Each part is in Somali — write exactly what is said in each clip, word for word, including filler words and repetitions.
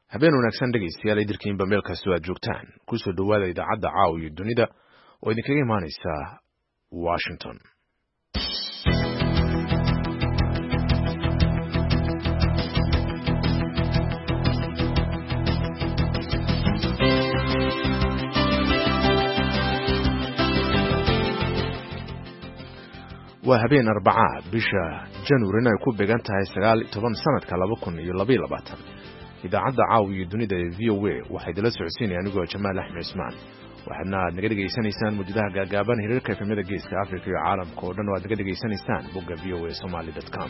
habeen wanaagsan dhegaystayaal idirkiinba meel kastoo aad joogtaan ku soo dhowaada idaacadda caawa iyo dunida oo idinkaga imaanaysa Washington. waa habeen arbaca bisha January ay ku beegan tahay sagaal iyo toban sanadka laba kun iyo laba iyo labaatan. idaacadda caawa iyo dunida ee V O A waxay dala socodsiinayaan anigoo Jamaal Axmed Ismaan. waxaadna naga dhageysanaysaan muujadaha gaagaaban hirarka efemada geeska Afrika iyo caalamka oo dhan oo aad naga dhageysanaysaan bogga v o a somali dot com.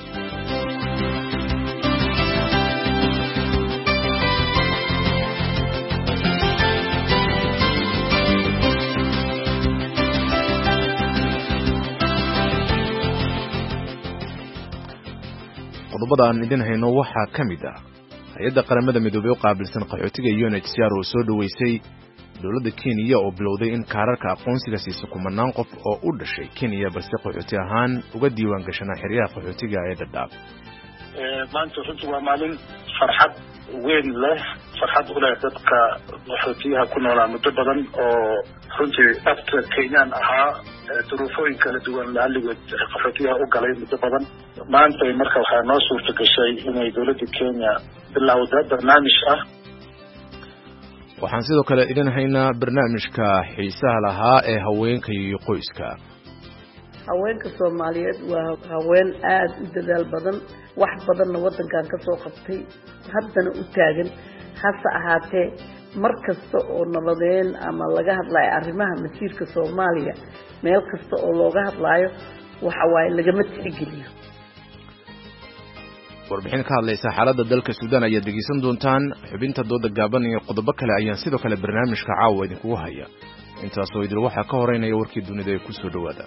qodobada aan idin hayno waxaa ka mid ah hay-adda qaramada midoobay oo qaabilsan qaxootiga U N H C R oo soo dhaweysay dowladda Kenya oo bilowday in kaararka aqoonsiga siiso kumanaan qof oo u dhashay Kenya balse qaxooti ahaan uga diiwaan gashanaa xeryaha qaxootiga ee Dadaab. maanta runtii waa maalin farxad weyn leh farxad u leh dadka qaxootiyaha ku noolaa muddo badan oo runtii after Kenyan ahaa duruufooyin kala duwan laaligood qaxootiyaha u galay muddo badan. maanta marka waxaa noo suurta gashay inay dowladda Kenya bilowda barnaamij ah. waxaan sidoo kale idin haynaa barnaamijka xiisaha lahaa ee haweenka iyo qoyska. haweenka Soomaaliyeed waa haween aad u dadaal badan wax badanna wadankan ka soo qabtay haddana u taagan hase ahaatee mar kasta oo nabadeen ama laga hadlayo arrimaha masiirka Soomaaliya meel kasta oo looga hadlayo waxa waay lagama tixgeliyo. warbixin ka hadlaysa xaaladda dalka Suudaan ayaad dhegeysan doontaan. xubinta dooda gaaban iyo qodobo kale ayaan sidoo kale barnaamijka caawa idinkugu haya. intaas oo idil waxaa ka horeynaya warkii dunida ee ku soo dhawaada.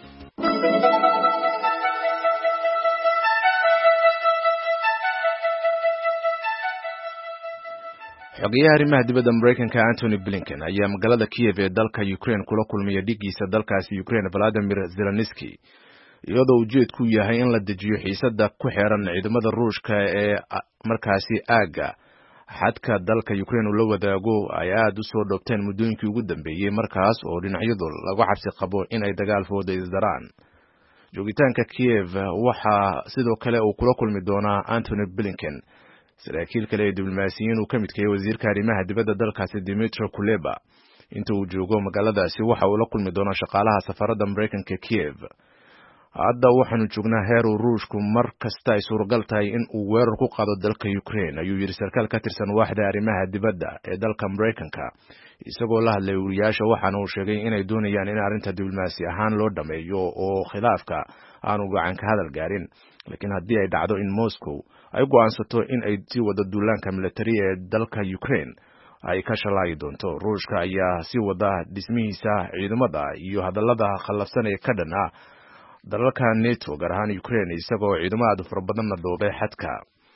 xogeyaha arrimaha dibadda Mareykanka Antony Blinken ayaa magaalada Kiev ee dalka Ukraine kula kulmaya dhigiisa dalkaasi Ukraine Volodymyr Zelensky iyadoo ujeedku yahay in la dejiyo xiisada ku xeeran ciidamada Ruushka ee markaasi aaga xadka dalka Ukraine uu la wadaago ay aad u soo dhoobteen muddooyinkii ugu dambeeyay markaas oo dhinacyadu lagu cabsi qabo in ay dagaal fooda isdaraan. joogitaanka Kiev waxa sidoo kale uu kula kulmi doonaa Antony Blinken saraakiil kale ee diblomaasiyiin uu ka mid yahay wasiirka arrimaha dibadda dalkaasi Dmytro Kuleba. inta uu joogo magaaladaasi waxa uu la kulmi doonaa shaqaalaha safaradda Mareykanka Kiev. hadda waxaanu joognaa heer uu Ruushku mar kasta ay suuragal tahay in uu weerar ku qaado dalka Ukraine ayuu yiri sarkaal ka tirsan waaxda arrimaha dibadda ee dalka Mareykanka isagoo la hadlay wariyaasha. waxaana uu sheegay inay doonayaan in arrinta diblomaasi ahaan loo dhameeyo oo khilaafka aanu gacan ka hadal gaarin, laakiin haddii ay dhacdo in Moscow ay go'aansato in ay sii wado duulaanka militari ee dalka Ukraine ay ka shalaayi doonto. Ruushka ayaa sii wada dhismihiisa ciidamada iyo hadallada khallafsan ee ka dhan ah dalalka NATO gaar ahaan Ukraine isagoo ciidamo aad u fara badanna dhoobay xadka.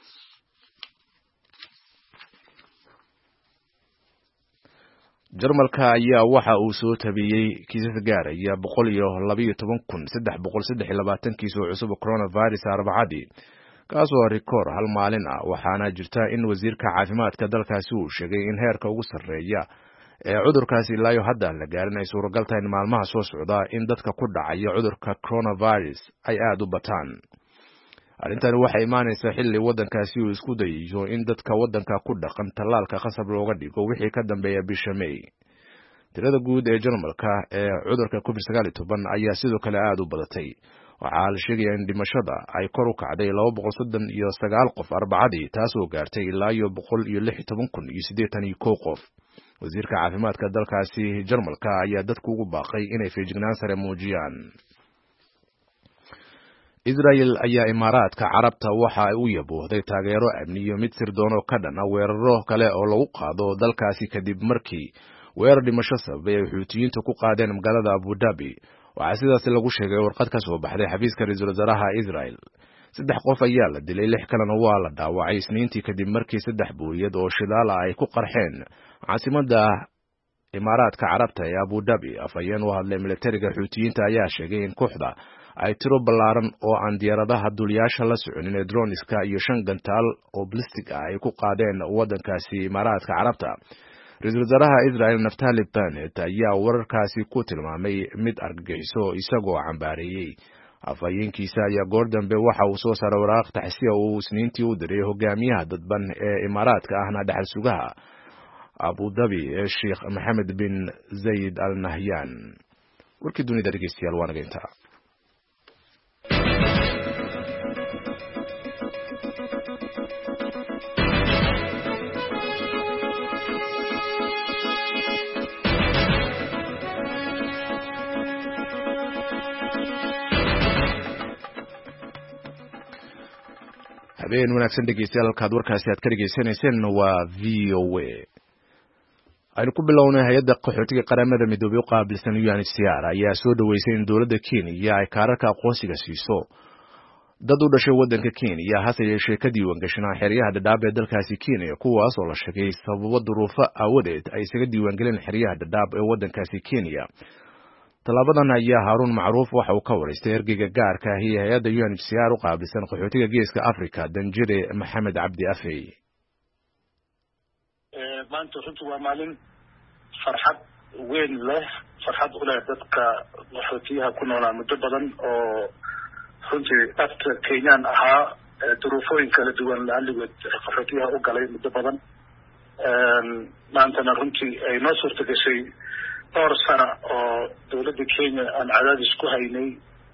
Jarmalka ayaa waxa uu soo tabiyey kiisas gaaraya boqol iyo laba iyo toban kun saddex boqol saddex iyo labaatan kiis oo cusub coronavirus arbacadii kaasoo rikoor hal maalin ah. waxaana jirta in wasiirka caafimaadka dalkaasi uu sheegay in heerka ugu sarreeya ee cudurkaasi ilaa hadda la gaarin ay suuragal tahay in maalmaha soo socda in dadka ku dhacaya cudurka coronavirus ay aad u bataan. arrintani waxay imaanaysaa xilli waddankaasi uu isku dayayo in dadka waddanka ku dhaqan tallaalka khasab looga dhigo wixii ka dambeeya bisha May. tirada guud ee Jarmalka ee cudurka covid sagaal iyo toban ayaa sidoo kale aad u badatay. waxaa la sheegayaa in dhimashada ay kor u kacday laba boqol soddon iyo sagaal qof arbacadii taasoo gaartay ilaa iyo boqol iyo lix iyo toban kun iyo siddeetan iyo kow qof. wasiirka caafimaadka dalkaasi Jarmalka ayaa dadku ugu baaqay inay feejignaan sare muujiyaan. Israel ayaa Imaaraadka Carabta waxa ay u yaboohday taageero amni iyo mid sirdoon oo ka dhan ah weeraro kale oo lagu qaado dalkaasi kadib markii weerar dhimasho sababay ay Xuutiyiintu ku qaadeen magaalada Abu Dhabi. waxaa sidaas lagu sheegay warqad ka soo baxday xafiiska ra'iisul wasaaraha Israel. saddex qof ayaa la dilay, lix kalena waa la dhaawacay Isniintii kadib markii saddex booliyad oo shidaal ah ay ku qarxeen caasimadda Imaaraadka Carabta ee Abu Dhabi. afayeen u hadlay militariga Xuutiyiinta ayaa sheegay in kooxda ay tiro ballaaran oo aan diyaaradaha duuliyaasha la soconin ee droniska iyo shan gantaal oo ballistic ah ay ku qaadeen waddankaasi imaaraadka carabta. ra-iisul wasaaraha Israel Naftali Bennett ayaa wararkaasi ku tilmaamay mid argagixiso isagoo cambaareeyey. afhayeenkiisa ayaa goor dambe waxa uu soo saaray waraaq taxsiya uu isniintii u diray hogaamiyaha dadban ee imaaraadka ahna dhaxal sugaha Abu Dhabi ee Sheikh Mohammed bin Zayed Al Nahyan. warkii dunida dhegeystayaal waa naga intaa. habeen wanaagsan dhegeystayaal halkaad warkaasi aad ka dhegeysanayseen waa V O A. aynu ku bilownay hay-adda qaxootiga qaramada midoobay u qaabilsan U N H C R ayaa soo dhaweysay in dowladda Kenya ay kaararka aqoonsiga siiso dad u dhashay waddanka Kenya hase yeeshee ka diiwaan gashanaa xeryaha Dadaab ee dalkaasi Kenya kuwaas oo la sheegay sababo duruufo aawadeed ay isaga diiwaan galeen xeryaha Dadaab ee waddankaasi Kenya. talaabadan ayaa Harun Macruuf waxa uu ka wareystay ergeyga gaarka ah ee hay'adda U N H C R u qaabilsan qaxootiga geeska Afrika Danjire Maxamed Cabdi Afey. ee maanta runtii waa maalin farxad weyn leh farxad u leh dadka qaxootiyaha ku noolaa muddo badan oo runtii dadka Kenyan ahaa duruufooyin kala duwan laaligood qaxootiyaha u galay muddo badan. maantana runtii ay noo suurta gashay dhowr sano oo dowladda Kenya aan cadaadis ku haynay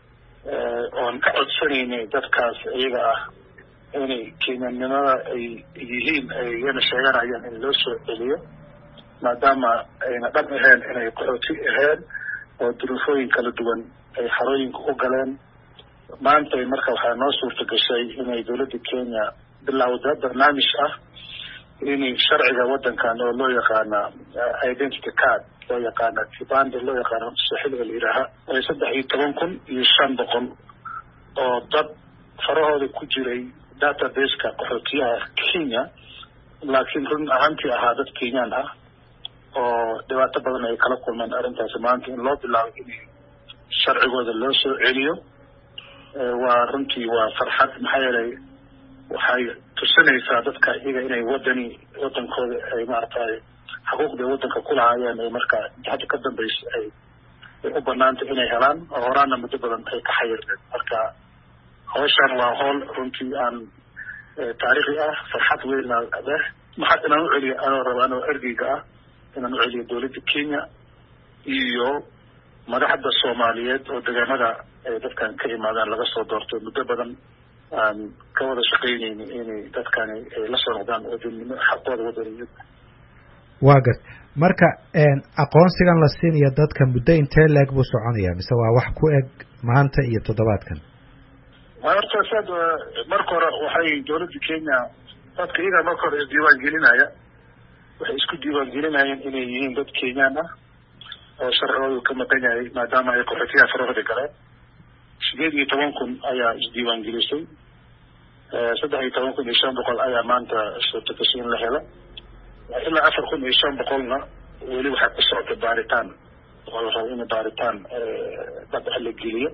oon ka codsanaynay dadkaas iyaga ah inay Kenyanimada ay yihiin ayna sheeganayaan in loo soo celiyo maadaama ayna dhab ahayn inay qaxooti ahayn oo duruufooyin kala duwan ay xarooyinka u galeen. maanta marka waxaa noo suurta gashay inay dowladda Kenya bilowda barnaamij ah inay sharciga waddankan oo loo yaqaana identity card loo yaqaana kibande loo yaqaana saxiiga ilaaha ay saddex iyo toban kun iyo shan boqol oo dad farahooda ku jiray database-ka qaxootiyaha Kenya laakiin run ahaantii ahaa dad Kenyan ah oo dhibaato badan ay kala kulmeen arrintaasi maanta in loo bilaabo in sharcigooda loo soo celiyo waa runtii waa farxad maxaa yeelay waxay tusinaysaa dadka iyaga inay wadani wadankooda ay maaragtay xuquuqda waddanka ku lahaayeen ay markaa hadda ka dambaysa ay u banaanta inay helaan oo horaana muddo badan ay ka xayireen. marka hawshan waa howl runtii aan taariikhi ah farxad weyn leh. maxaa inaan u celiyo anoo raba anoo ergeyga ah inaan u celiyo dowladda Kenya iyo madaxda Soomaaliyeed oo deegaanada dadkan ka imaadaan laga soo doortay muddo badan aan ka wada shaqeynayno inay dadkani la soo noqdaan wadanimo xaqooda wadaniyada. waa gad marka aqoonsigan la siinayo dadka muddo intee leeg buu soconayaa mise waa wax ku eg maanta iyo toddobaadkan? horta saad marka hore waxay dowladda Kenya dadka iyaga marka hore isdiiwaan gelinaya waxay isku diiwaan gelinayeen inay yihiin dad Kenyan ah oo sharcigoodu ka maqan yahay maadaama ay qaxootiyaha farahooda galeen. sideed iyo toban kun ayaa isdiiwaan gelisay saddex iyo toban kun iyo shan boqol ayaa maanta suurta gashay in la helo ilaa afar kun iyo shan boqolna weli waxaa ku socda baaritaan oo la rabo in baaritaan dad la geliyo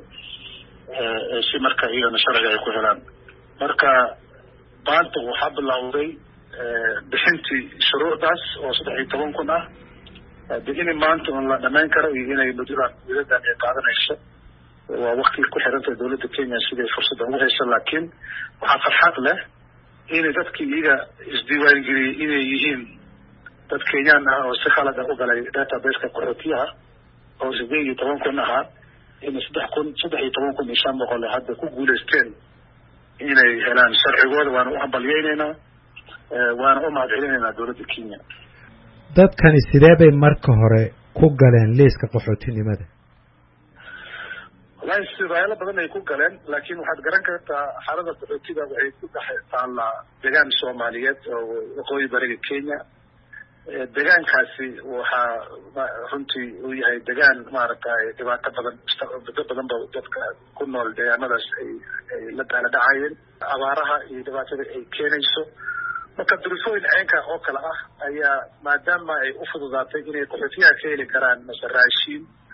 si marka iyagana sharciga ay ku helaan. marka maanta waxaa bilowday bixintii shuruucdaas oo saddex iyo toban kun ah in maanta un la dhamayn karo iyo inay muddada mudadan ay qaadanayso waa waqti ku xiranta dowladda Kenya sidii fursad ugu hayso. laakiin waxaa farxad leh in dadka iyaga isdiiwaan geliyay inay yihiin dad Kenyan ah oo si khalad ah u galay database-ka qaxootiyaha oo sideed iyo toban kun ahaa in saddex kun saddex iyo toban kun iyo shan boqol hadda ku guuleysteen inay helaan sharcigooda. waana u hambalyeynayna waana u mahadcelinaynaa dowladda Kenya. dadkani sidee bay marka hore ku galeen liiska qaxootinimada? wallahi sidaayalo badan ay ku galeen laakiin waxaad garan kartaa xaalada qaxootiga waxay ku dhex taallaa deegaan Soomaaliyeed oo waqooyi bariga Kenya. deegaankaasi waxaa runtii uu yahay deegaan maaragtay dhibaato badan muddo badan ba dadka ku nool deegaanadaas ay ay la daala dhacayeen abaaraha iyo dhibaatada ay keenayso. marka duruufooyin ceenka oo kale ah ayaa maadaama ay u fududaatay inay qaxootiyaha ka heli karaan mase raashiin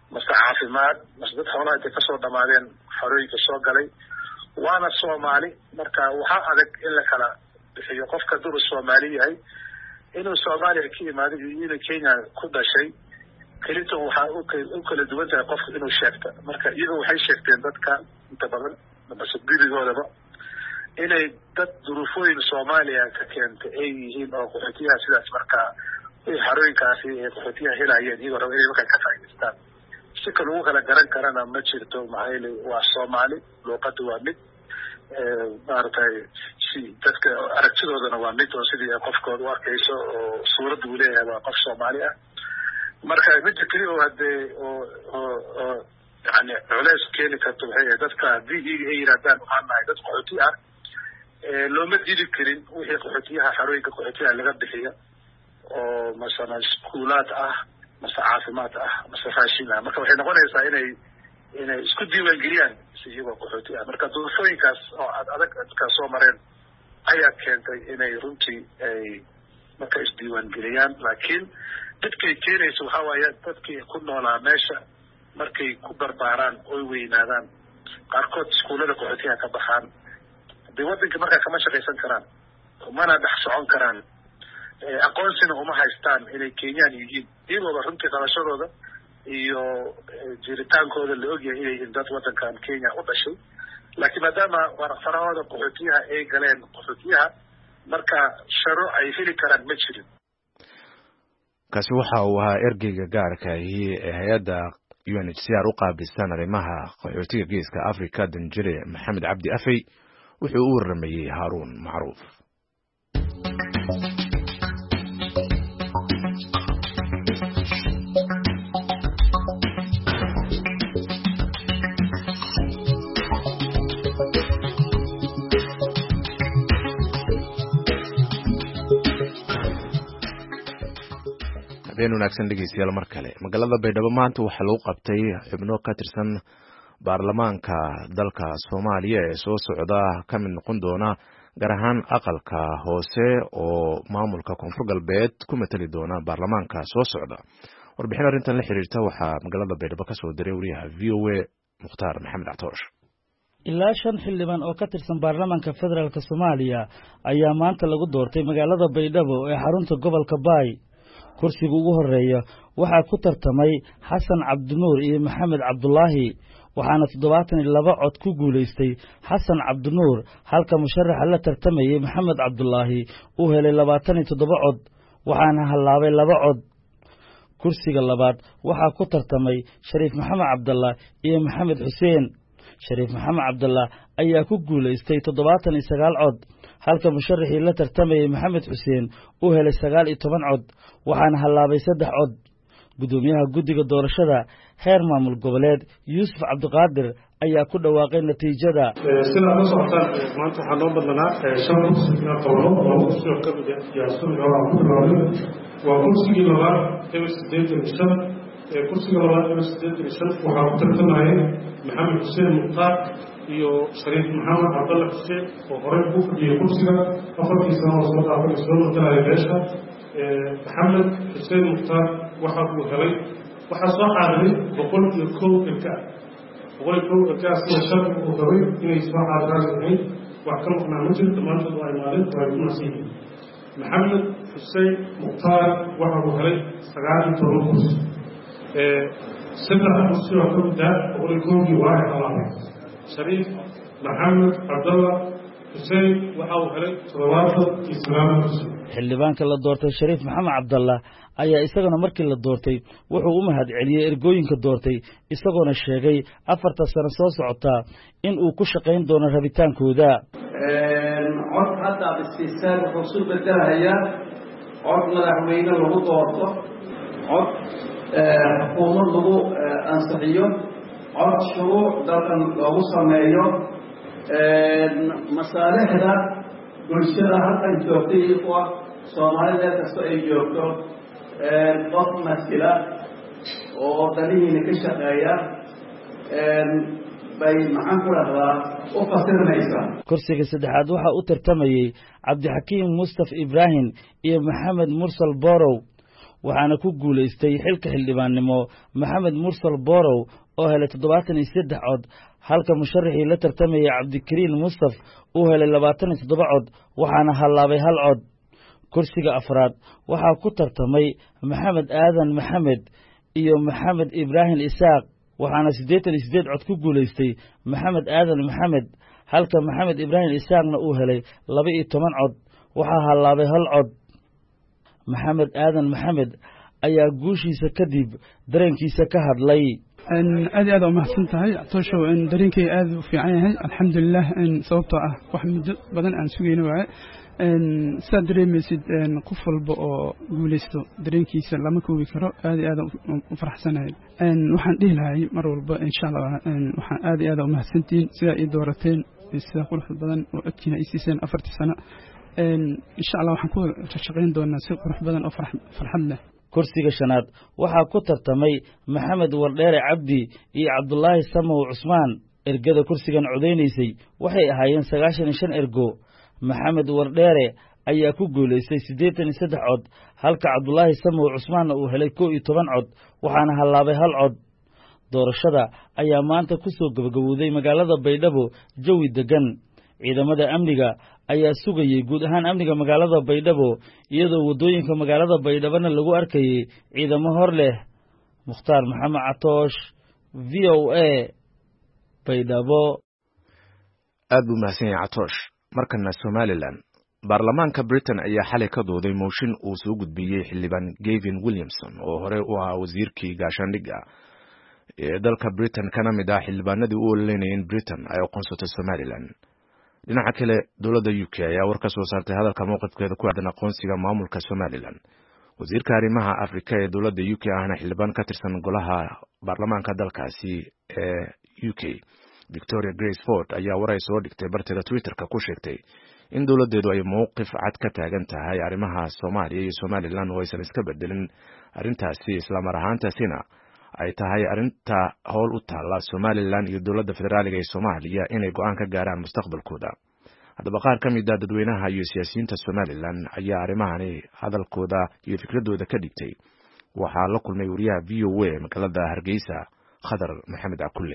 mase caafimaad mase dad xoolaha intay kasoo dhamaadeen xorooyinka soo galay waana Soomaali marka waxaa adag in la kala bixiyo qofka duru Soomaali yahay inuu Soomaaliya ka yimaado iyo Kenya ku dhashay kelito waxa uu kala duwan tahay qofka inuu sheegto marka iyagu waxay sheegteen dadka inta badan mase gurigoodaba inay dad duruufooyin Soomaaliya ka keentay ay yihiin oo qaxootiyaha sidaas marka ay xarooyinkaasi ay qaxootiyaha helayeen iyagoo raba inay markaa ka faa'iidaystaan si kale ugu kala garan karana ma jirto maxaa yeelay waa Soomaali luqadu waa mid maartay si dadka aragtidoodana waa mid oo sidii qofkooda u arkayso oo suurad uu leeyahay waa qof Soomaali ah marka mid kale oo hadee oo oo yani culays keeni karto waxay dadka haddii ay yiraahdaan waxaan nahay dad qaxooti ah looma dili karin wixii qaxootiyaha xarooyinka qaxootiyaha laga bixiyo oo masana iskuulaad ah mase caafimaad ah mase raashin ah marka waxay noqonaysaa inay inay isku diiwaan geliyaan si iyagoo qaxooti ah marka duruufooyinkaas oo adag dadka soo mareen ayaa keentay inay runtii ay marka isdiiwaan geliyaan laakiin dadkay keenaysa waxaa waaye dadkii ku noolaa meesha markay ku barbaaraan oy weynaadaan qaarkood iskuullada qaxootiyaha ka baxaan hadii waddanka markaa kama shaqaysan karaan mana dhex socon karaan aqoonsina uma haystaan inay Kenyaan yihiin iyagooba runtii dhalashadooda iyo jiritaankooda la ogyahay inay yihiin dad waddankan Kenya u dhashay laakiin maadaama farahooda qaxootiyaha ay galeen qaxootiyaha marka sharo ay heli karaan ma jirin kaasi waxa uu ahaa ergeyga gaarka ahi ee hay'adda U N H C R u qaabilsan arrimaha qaxootiga geeska Afrika Danjire Maxamed Cabdi Afey wuxuu u waramayay Haruun Macruuf been wanaagsan dhegeystayaal mar kale magaalada Baydhabo maanta waxa lagu qabtay xubno ka tirsan baarlamaanka dalka Soomaaliya ee soo socda ka mid noqon doona gaar ahaan aqalka hoose oo maamulka Koonfur Galbeed ku matali doona baarlamaanka soo socda warbixin arrintan la xiriirta waxa magaalada Baydhabo ka soo diray wariyaha V O A Mukhtaar Maxamed Actoosh ilaa shan xildhibaan oo ka tirsan baarlamaanka federaalka Soomaaliya ayaa maanta lagu doortay magaalada Baydhabo ee xarunta gobolka Baay kursiga ugu horeeya waxaa ku tartamay Xasan Cabdinuur iyo Maxamed Cabdullaahi waxaana toddobaatan iyo laba cod ku guuleystay Xasan Cabdinuur halka musharaxa la tartamayay Maxamed Cabdullaahi uu helay labaatan iyo toddoba cod waxaana halaabay laba cod kursiga labaad waxaa ku tartamay Shariif Maxamed Cabdallah iyo Maxamed Xuseen Shariif Maxamed Cabdallah ayaa ku guuleystay toddobaatan iyo sagaal cod halka musharaxii la tartamayay Maxamed Xuseen uu helay sagaal iyo toban cod waxaana halaabay saddex cod gudoomiyaha guddiga doorashada heer maamul goboleed Yuusuf Cabdiqaadir ayaa ku dhawaaqay natiijada sida la socotaan maanta waxaa loo badnaa shan kursi ka qowlo oo kursiga ka mid ah siyaasada oo ku dhawaaqay waa kursigii labaad ee siddeetan iyo shan ee kursiga labaad ee siddeetan iyo shan waxaa ku tartamayay Maxamed Xuseen Muqtaar iyo Shariif Maxamed Cabdallah Xuseen oo hore u fadhiyay kursiga afartii sano oo soo dhaafay soo noqonaya beesha Maxamed Xuseen Muqtaar waxa uu helay waxa soo xaadiray boqol iyo kow ilka boqol iyo kow ilka si shan uu qabay inay soo xaadiraan wax ka maqnaa ma jiro dhammaantood waa imaaday waa ku nasiibay Maxamed Xuseen Muqtaar waxa uu helay sagaal iyo toban kursi ee saddex kursi oo ka mid ah boqol iyo kow waa halaabay Shariif Maxamed Cabdallah Xuseen waxa uu helay toddobaatan iyo sagaal kursi xildhibaanka la doortay Shariif Maxamed Cabdallah ayaa isaguna markii la doortay wuxuu u mahad celiyay ergooyinka doortay isagoona sheegay afarta sano soo socota in uu ku shaqayn doono rabitaankooda een cod hadda bisisaan wuxuu soo bedelayaa cod madaxweyne lagu doorto cod xukuumad lagu ansixiyo cod shuruuc dalkan lagu sameeyo een masaalixda bulshada halkan joogtay kuwa Soomaalida kasta ay joogto ee qof mas'ila oo dalihiina ka shaqeeya ee bay maxaan ku radaa u fasirnaysa kursiga saddexaad waxa uu tartamayay Cabdixakiim Mustafa Ibrahim iyo Maxamed Mursal Borow waxaana ku guulaystay xilka xildhibaannimo maxamed mursal borow oo helay toddobaatan iyo saddex cod halka musharaxii la tartamayay cabdikariin mustaf uu helay labaatan iyo toddoba cod waxaana hallaabay hal cod kursiga afraad waxaa ku tartamay maxamed aadan maxamed iyo maxamed ibraahim isaaq waxaana siddeetan iyo siddeed cod ku guulaystay maxamed aadan maxamed halka maxamed ibraahim isaaqna uu helay laba iyo toban cod waxaa hallaabay hal cod maxamed aadan maxamed ayaa guushiisa kadib dareenkiisa ka hadlay aad iyo aad u mahadsan tahay tooshow in dareenkay aad u fiican yahay alxamdulilah in sababtoo ah wax muddo badan aan sugayno waaye sidaad dareemaysid qof walba oo guulaysto dareenkiisa lama koobi karo aad iyo aad u faraxsanahay waxaan dhihi lahay mar walba insha allah waxaan aad iyo aad u mahadsantihiin sidaa ii doorateen sida quruxda badan oo adkiina ii siiseen afartii sano insha allah waxaan ku shaqayn doonaa si qurux badan oo farxad leh kursiga shanaad waxaa ku tartamay maxamed wardheere cabdi iyo cabdulaahi samow cusmaan ergada kursigan codaynaysay waxay ahaayeen sagaashan iyo shan ergo maxamed wardheere ayaa ku guulaystay siddeetan iyo saddex cod halka cabdulaahi samow cusmaanna uu helay kow iyo toban cod waxaana hallaabay hal cod doorashada ayaa maanta ku soo gabagabowday magaalada baydhabo jawi deggan ciidamada amniga ayaa sugayey guud ahaan amniga magaalada baydhabo iyadoo waddooyinka magaalada baydhabona lagu arkayey ciidamo hor leh mukhtaar maxamed catoosh v o a baydhabo aad buu mahadsan yahay catoosh markana somalilan baarlamaanka britain ayaa xalay ka dooday mooshin uu soo gudbiyey xildhibaan gavin williamson oo hore u ahaa wasiirkii gaashaandhigga ee dalka britain kana mid ah xildhibaanadii u ololeynayay in britain ay aqoonsato somalilan dhinaca kale dowladda u k ayaa war ka soo saartay hadalka mowqifkeeda ku aadan aqoonsiga maamulka somalilan wasiirka arrimaha afrika ee dowladda u k ahna xildhibaan ka tirsan golaha baarlamaanka dalkaasi ee u k victoria grace ford ayaa war ay soo dhigtay barteeda twitterka ku sheegtay in dowladdeedu ay mowqif cad ka taagan tahay arrimaha soomaaliya iyo somalilan oo aysan iska bedelin arrintaasi islamar ahaantaasina ay tahay arrinta howl u taalla somalilan iyo dowladda federaaliga ee soomaaliya inay go-aan ka gaaraan mustaqbalkooda haddaba qaar ka mid a dadweynaha iyo siyaasiyiinta somalilan ayaa arrimahani hadalkooda iyo fikradooda ka dhigtay waxaa la kulmay wariyaha v o a magaalada hargeysa khadar maxamed cakulle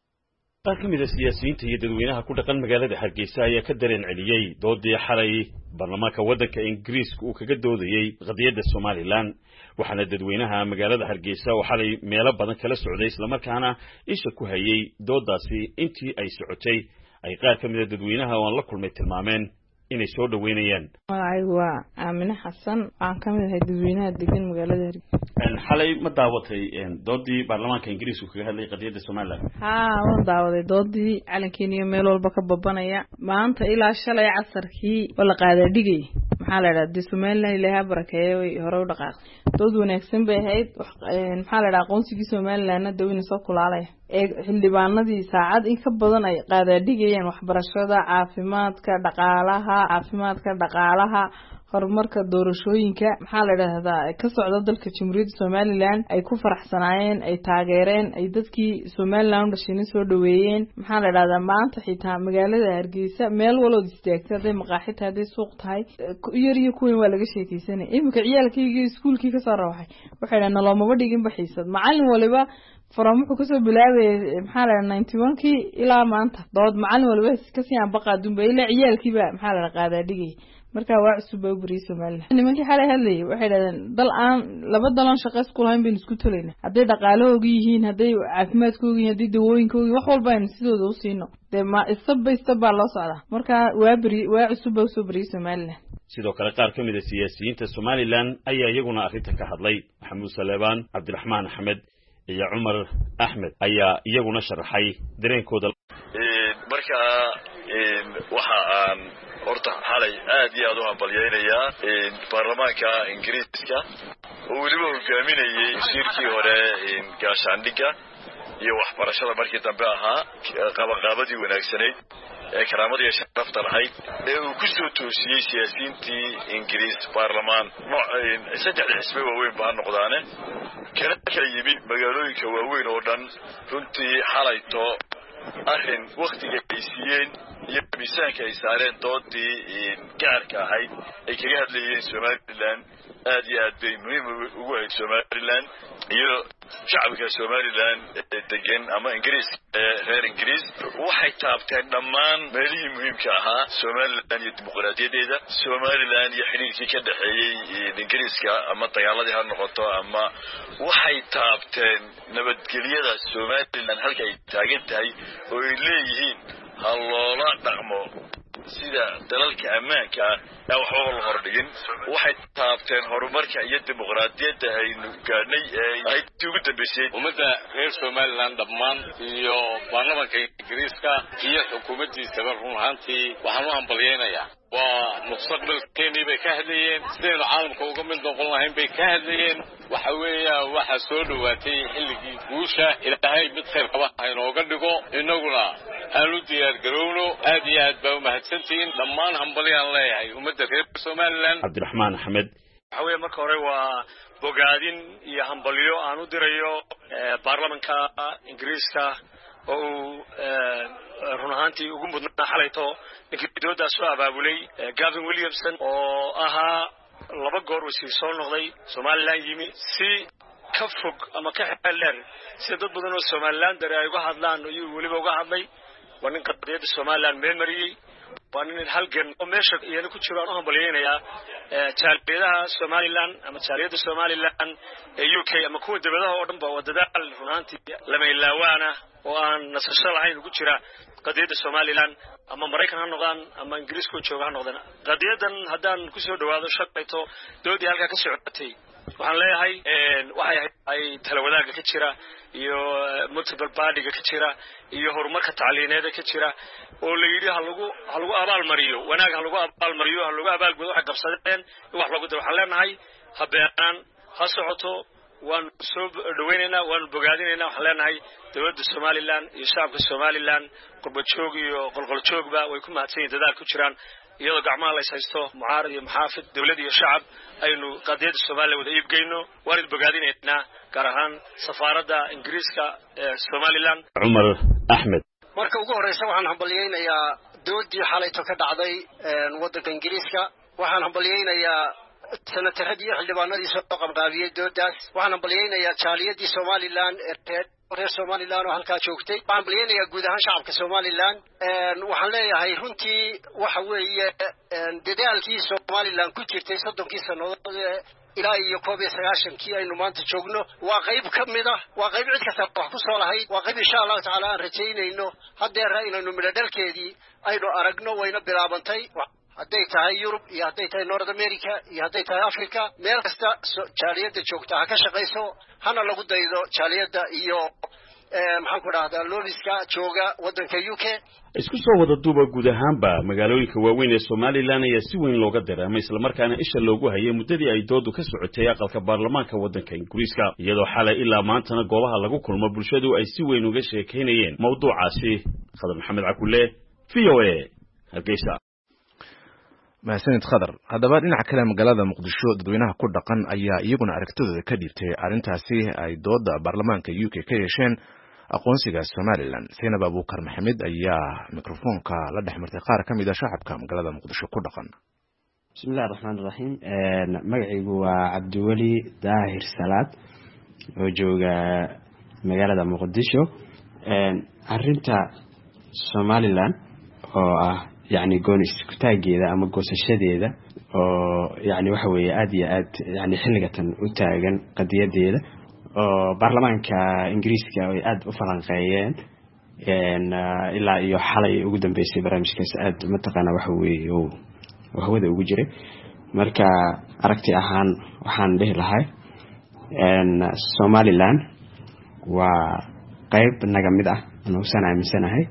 qaar ka mid a siyaasiyiinta iyo dadweynaha ku dhaqan magaalada hargeysa ayaa ka dareen celiyey doodii xalay baarlamaanka waddanka ingiriiska uu kaga doodayey qadiyadda somalilan waxaana dadweynaha magaalada hargeysa oo xalay meelo badan kala socday islamarkaana isha ku hayey doodaasi intii ay socotay ay qaar ka mid a dadweynaha oo aan la kulmay tilmaameen inay soo dhaweynayaan magacaygu waa aamine xasan waxaan ka mid ahay dadweynaha degan magaalada hargeysa xalay ma daawatay doodii baarlamaanka ingiriiska kaga hadlay qadiyadda somalilan haa waan daawaday doodii calankeena iyo meel walba ka babanaya maanta ilaa shalay casarkii waa la qaadaa dhigay maxaa la idhaha dee somalilan ilaaha barakeeye way hore u dhaqaaqay dood wanaagsan bay ahayd maxaa la idhaha aqoonsigii somalilanna dee wayna soo kulaalaya ee xildhibaanadii saacad in ka badan ay qaadaadhigayaan waxbarashada caafimaadka dhaqaalaha caafimaadka dhaqaalaha horumarka doorashooyinka maxaa la idhaahdaa ka socda dalka jamhuuriyadda somalilan ay ku faraxsanaayeen ay taageereen ay dadkii somalilan u dhashayna soo dhaweeyeen maxaa la idhahdaa maanta xitaa magaalada hargeysa meel walood istaagtay hadday maqaaxi tahay hadday suuq tahay yar iyo kuweyn waa laga sheekeysanaya iminka ciyaalkaygii iskuulkii kasoo rawaxay waxay dhaha naloomaba dhigin baxiisad macalin waliba from wuxuu kasoo bilaabayay maxaa la ninety one kii ilaa maanta dood macalin waliba kasii aanbaqaadunba ilaa ciyaalkiiba maxaa la qaadaa dhigay marka waa cusub baa u bariyay somalilan nimankii xalay hadlayay waxay dhahdeen dal aan laba dalan shaqo isku lahayn baynu isku tolayna hadday dhaqaalahooga yihiin hadday caafimaadkooga yihiin hadday dawooyinkooga wax walba aynu sidooda u siino dee ma isaba isaba baa loo socdaa marka waa beri waa cusub baa usoo bariyay somalilan sidoo kale qaar ka mid a siyaasiyiinta somalilan ayaa iyaguna arrinta ka hadlay maxamuud saleebaan cabdiraxmaan axmed iyo cumar axmed ayaa iyaguna sharaxay dareenkooda marka waxa aan horta xalay aad iyo aad u hambalyaynayaa baarlamaanka ingiriiska oo weliba hogaaminayay wasiirkii hore gaashaandhigga iyo waxbarashada markii dambe ahaa qabaqaabadii wanaagsanayd ee karaamada iyo sharafta lahayd ee uu ku soo toosiyey siyaasiyiintii ingiriis baarlamaan saddexda xisbe waaweyn baa noqdaane kana kala yimi magaalooyinka waaweyn oo dhan runtii xalayto arrin waktiga ay siiyeen iyo miisaanka ay saareen doodii gaarka ahayd ay kaga hadlayeen somalilan aad iyo aad bay muhiim ugu ahayd Somaliland iyo shacabka Somaliland degan ama Ingiriiska reer Ingiriis waxay taabteen dhammaan meelihii muhiimka ahaa Somaliland iyo dimuqraadiyadeeda Somaliland iyo xiriirkii ka dhaxeeyay Ingiriiska ama dagaaladii ha noqoto ama waxay taabteen nabadgelyada Somaliland halka ay taagan tahay oo ay leeyihiin haloola dhaqmo sida dalalka ammaanka ah waxba la hordhigin waxay taabteen horumarka iyo dimuqraadiyadda aynu gaadhnay ee ay ugu dambeysay ummadda reer Somaliland dhammaan iyo baarlamaanka Ingiriiska iyo xukuumaddiisa run ahaantii waxaan u hambalyeeynaya waa mustaqbalkeennii bay ka hadlayeen sidaynu caalamka uga mid noqon lahayn bay ka hadlayeen waxa weeya waxa soo dhawaatay xilligii guusha ilaahay mid khayr qaba inooga dhigo inaguna aanu diyaar garowno aad iyo aad baa u mahadsantihiin dhammaan hambalyaan leeyahay ummadda reer Somaliland Cabdiraxmaan Axmed waxa weeye marka hore waa bogaadin iyo hambalyo aan u dirayo baarlamaanka Ingiriiska oo run ahaantii ugu mudnaa xalayto dowladda soo abaabulay Gavin Williamson oo ahaa laba goor wasiir soo noqday Somaliland yimi si ka fog ama ka xeel dheer si dad badan oo Somaliland ay uga hadlaan iyo waliba uga hadlay waa nin qadiyada Somaliland memory waa nin halgan oo meesha iyana ku jiraan oo hambalyeynaya jaaliyadaha Somaliland ama jaaliyada Somaliland ee U K ama kuwa dibadaha oo dhan ba wadadaal run ahaantii lama ilaawana oo aan nasasho lahayn ugu jira qadiyada Somaliland ama Mareykan ha noqdaan ama Ingiriiska jooga ha noqdaan qadiyadan haddaan ku soo dhawaado shaqayto doodii halka ka socotay waxaan leeyahay waxay ay talawadaga ka jira iyo multiple party-ga ka jira iyo horumarka tacliineed ka jira oo la yiri hal lagu hal lagu abaal mariyo wanaag hal lagu abaal mariyo hal lagu abaal gudo waxa qabsadeen wax lagu daro waxaan leenahay habeenan ha socoto waan soo dhaweynayna waan bogaadinayna waxaan leenahay dowladda Somaliland iyo shacabka Somaliland qurba joog iyo qolqol joogba way ku mahadsan yihiin dadaal ku jiraan iyadoo gacmaha la haysto mucaarad iyo maxaafid dawlad iyo shacab aynu qadiyada Soomaaliya wada iibgeyno waan bogaadinayna gaar ahaan safaaradda Ingiriiska ee Somaliland Umar Ahmed marka ugu horeysa waxaan hambalyeeynaa doodii xalayto ka dhacday waddanka Ingiriiska waxaan hambalyeeynaa sanataradii xildhibaanadii soo qabqaabiyay doodaas waxaan hambalyeeynaa jaaliyadii Somaliland ee reer Somaliland oo halka joogtay waxaan hambalyeeynaa guud ahaan shacabka Somaliland waxaan leeyahay runtii waxa weeye dadaalkii Somaliland ku jirtay soddonkii sanadood ilaa iyo koob iyo sagaashan kii aynu maanta joogno waa qayb ka mid ah waa qayb cid kasta wax ku soo lahayd waa qayb insha Allah taala aan rajaynayno hadeer inaynu midhadhalkeedii aynu aragno wayna bilaabantay hadday tahay Europe iyo hadday tahay North America iyo hadday tahay Africa meel kasta jaaliyada joogta ha ka shaqeyso hana lagu daydo jaaliyada iyo maxaan ku dhahdaa looliska jooga waddanka U K isku soo wada duuba guud ahaanba magaalooyinka waaweyn ee Somaliland ayaa si weyn looga dareemay isla markaana isha loogu hayay muddadii ay doodu ka socotay aqalka baarlamaanka waddanka Ingiriiska iyadoo xalay ilaa maantana goobaha lagu kulmo bulshadu ay si weyn uga sheekeynayeen mawduucaasi Khadar Maxamed Cakulle V O A Hargeysa mahadsanid Khadar haddaba dhinaca kale magaalada Muqdisho dadweynaha ku dhaqan ayaa iyaguna aragtidooda ka dhiibtay arrintaasi ay dooda baarlamaanka U K ka yeesheen aqoonsiga Somaliland Zainab Abuukar Maxamed ayaa mikrofoonka la dhexmartay qaar ka mid ah shacabka magaalada Muqdisho ku dhaqan Bismillahir Rahmaanir Rahiim magacaygu waa Cabdiwali Daahir Salaad oo jooga magaalada Muqdisho arrinta Somaliland oo ah يعني جونس كتاجيدا أما جوسشديدا أو يعني وحوي أدي أد يعني حلقة وتاجن قضية ديدا أو برلمان كإنجليز كأد وفرنسيين إن إلا يحلي وجودن بيسي برامج كاس أد متقنا وحوي وهو ذا وجري مركا أركتي أهان وحان له لهاي إن سوماليلاند وقيب نجمده أنا وسنة من سنة هاي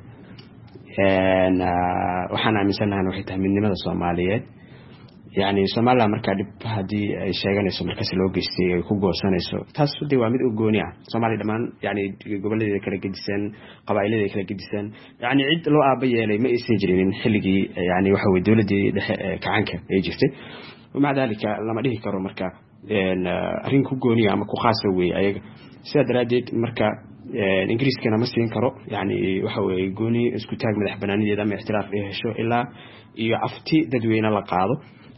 waxaan aaminsanahay waxay tahay midnimada Soomaaliyeed yani Soomaaliya marka dib hadii ay sheeganayso markaas loo geystay ay ku goosanayso taas wadii waa mid u gooni ah Soomaaliya dhamaan yani goboleedyada kala gedisan qabaa'ilada kala gedisan yani cid loo aaba yeelay ma aysan jirin xilligii yani waxa way dawladii dhexe kacanka ay jirtay ومع ذلك lama dhihi karo marka een arrin ku gooni ama ku khaas weey ayaga sida daraadeed marka ingiriiskana ma siin karo yani waxa weey gooni isku taag madax banaanideeda ama ixtiraaf ay hesho ilaa iyo afti dadweyne la qaado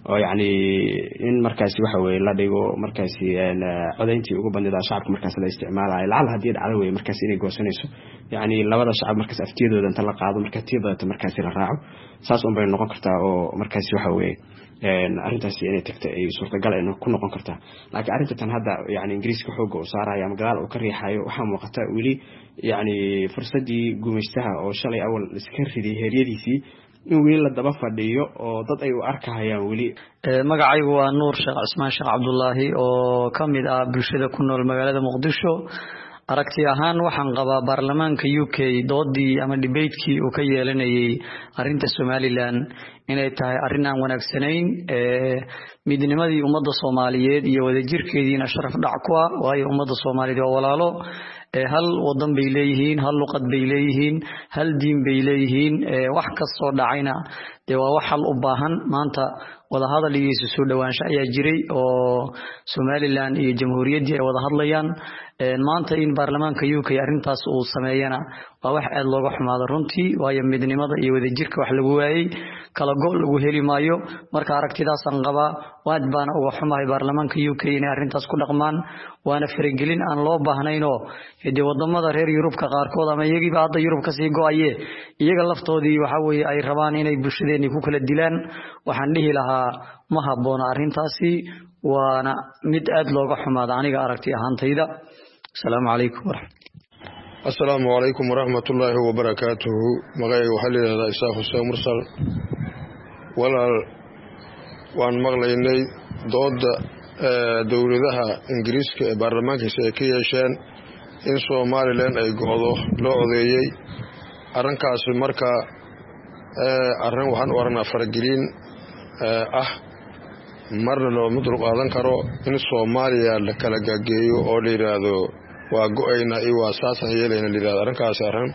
oo yacni in markaasi waxa weeye la dhigo markaasi codayntii ugu bandida shacabka markaas la isticmaalayo lacal haddii dhacdo weeye markaas inay goosanayso yacni labada shacab markaas aftiyadooda inta la qaado marka tii badata markaasi la raaco saas un bay noqon kartaa oo markaasi waxa weeye arrintaasi inay tagto ay suurtagal ay ku noqon kartaa laakiin arrinta tan hadda yacni ingiriiska xooga uu saaraya ama gadaal uu ka riixayo waxaa muuqata weli yacni fursaddii gumaystaha oo shalay awal iska riday heeryadiisii in weli la daba fadhiyo oo dad ay u arkahayaan weli magacaygu waa nuur sheekh cismaan sheekh cabdullaahi oo ka mid ah bulshada ku nool magaalada muqdisho aragti ahaan waxaan qabaa baarlamaanka U K doodii ama debatekii uu ka yeelanayay arrinta Somaliland inay tahay arrin aan wanaagsanayn ee midnimadii ummadda Soomaaliyeed iyo wadajirkeediina sharaf dhac ku ah waayo ummadda Soomaaliyeed waa walaalo ee hal wadan bay leeyihiin hal luqad bay leeyihiin hal diin bay leeyihiin ee wax kastoo dhacayna de waa wax hal u baahan maanta wada hadal iyo isu soo dhawaansho ayaa jiray oo Somaliland iyo jamhuuriyadda ay wada hadlayaan ee maanta in baarlamaanka U K arrintaas uu sameeyana waa wax aad looga xumaado runtii waayo midnimada iyo wadajirka wax lagu waayay kala gool lagu heli maayo marka aragtidaas aan qabaa waad baan uga xumahay baarlamaanka U K inay arrintaas ku dhaqmaan waana faragelin aan loo baahnayn oo hidii wadamada reer Yurubka qaarkood ama iyagiiba hadda Yurub ka sii go'aye iyaga laftoodii waxa weeye ay rabaan inay bulshadeena ku kala dilaan waxaan dhihi lahaa ma habboona arrintaasi waana mid aad looga xumaado aniga aragti ahaantayda السلام عليكم ورحمة السلام عليكم ورحمة الله وبركاته مغاي وحلي هذا إساف السلام مرسل ولا وان مغليني ضد دولدها إنجليز برلمان كسيكية شان إن سومالي لين أي قوضو لو عضيي أرن كاس المركة أرن وحن ورنا فرقلين أه marna loo mudruq aadan karo in Soomaaliya la kala gageeyo oo la yiraahdo waa go'ayna iyo waa saasa yeelayna la yiraahdo arrinkaas arrin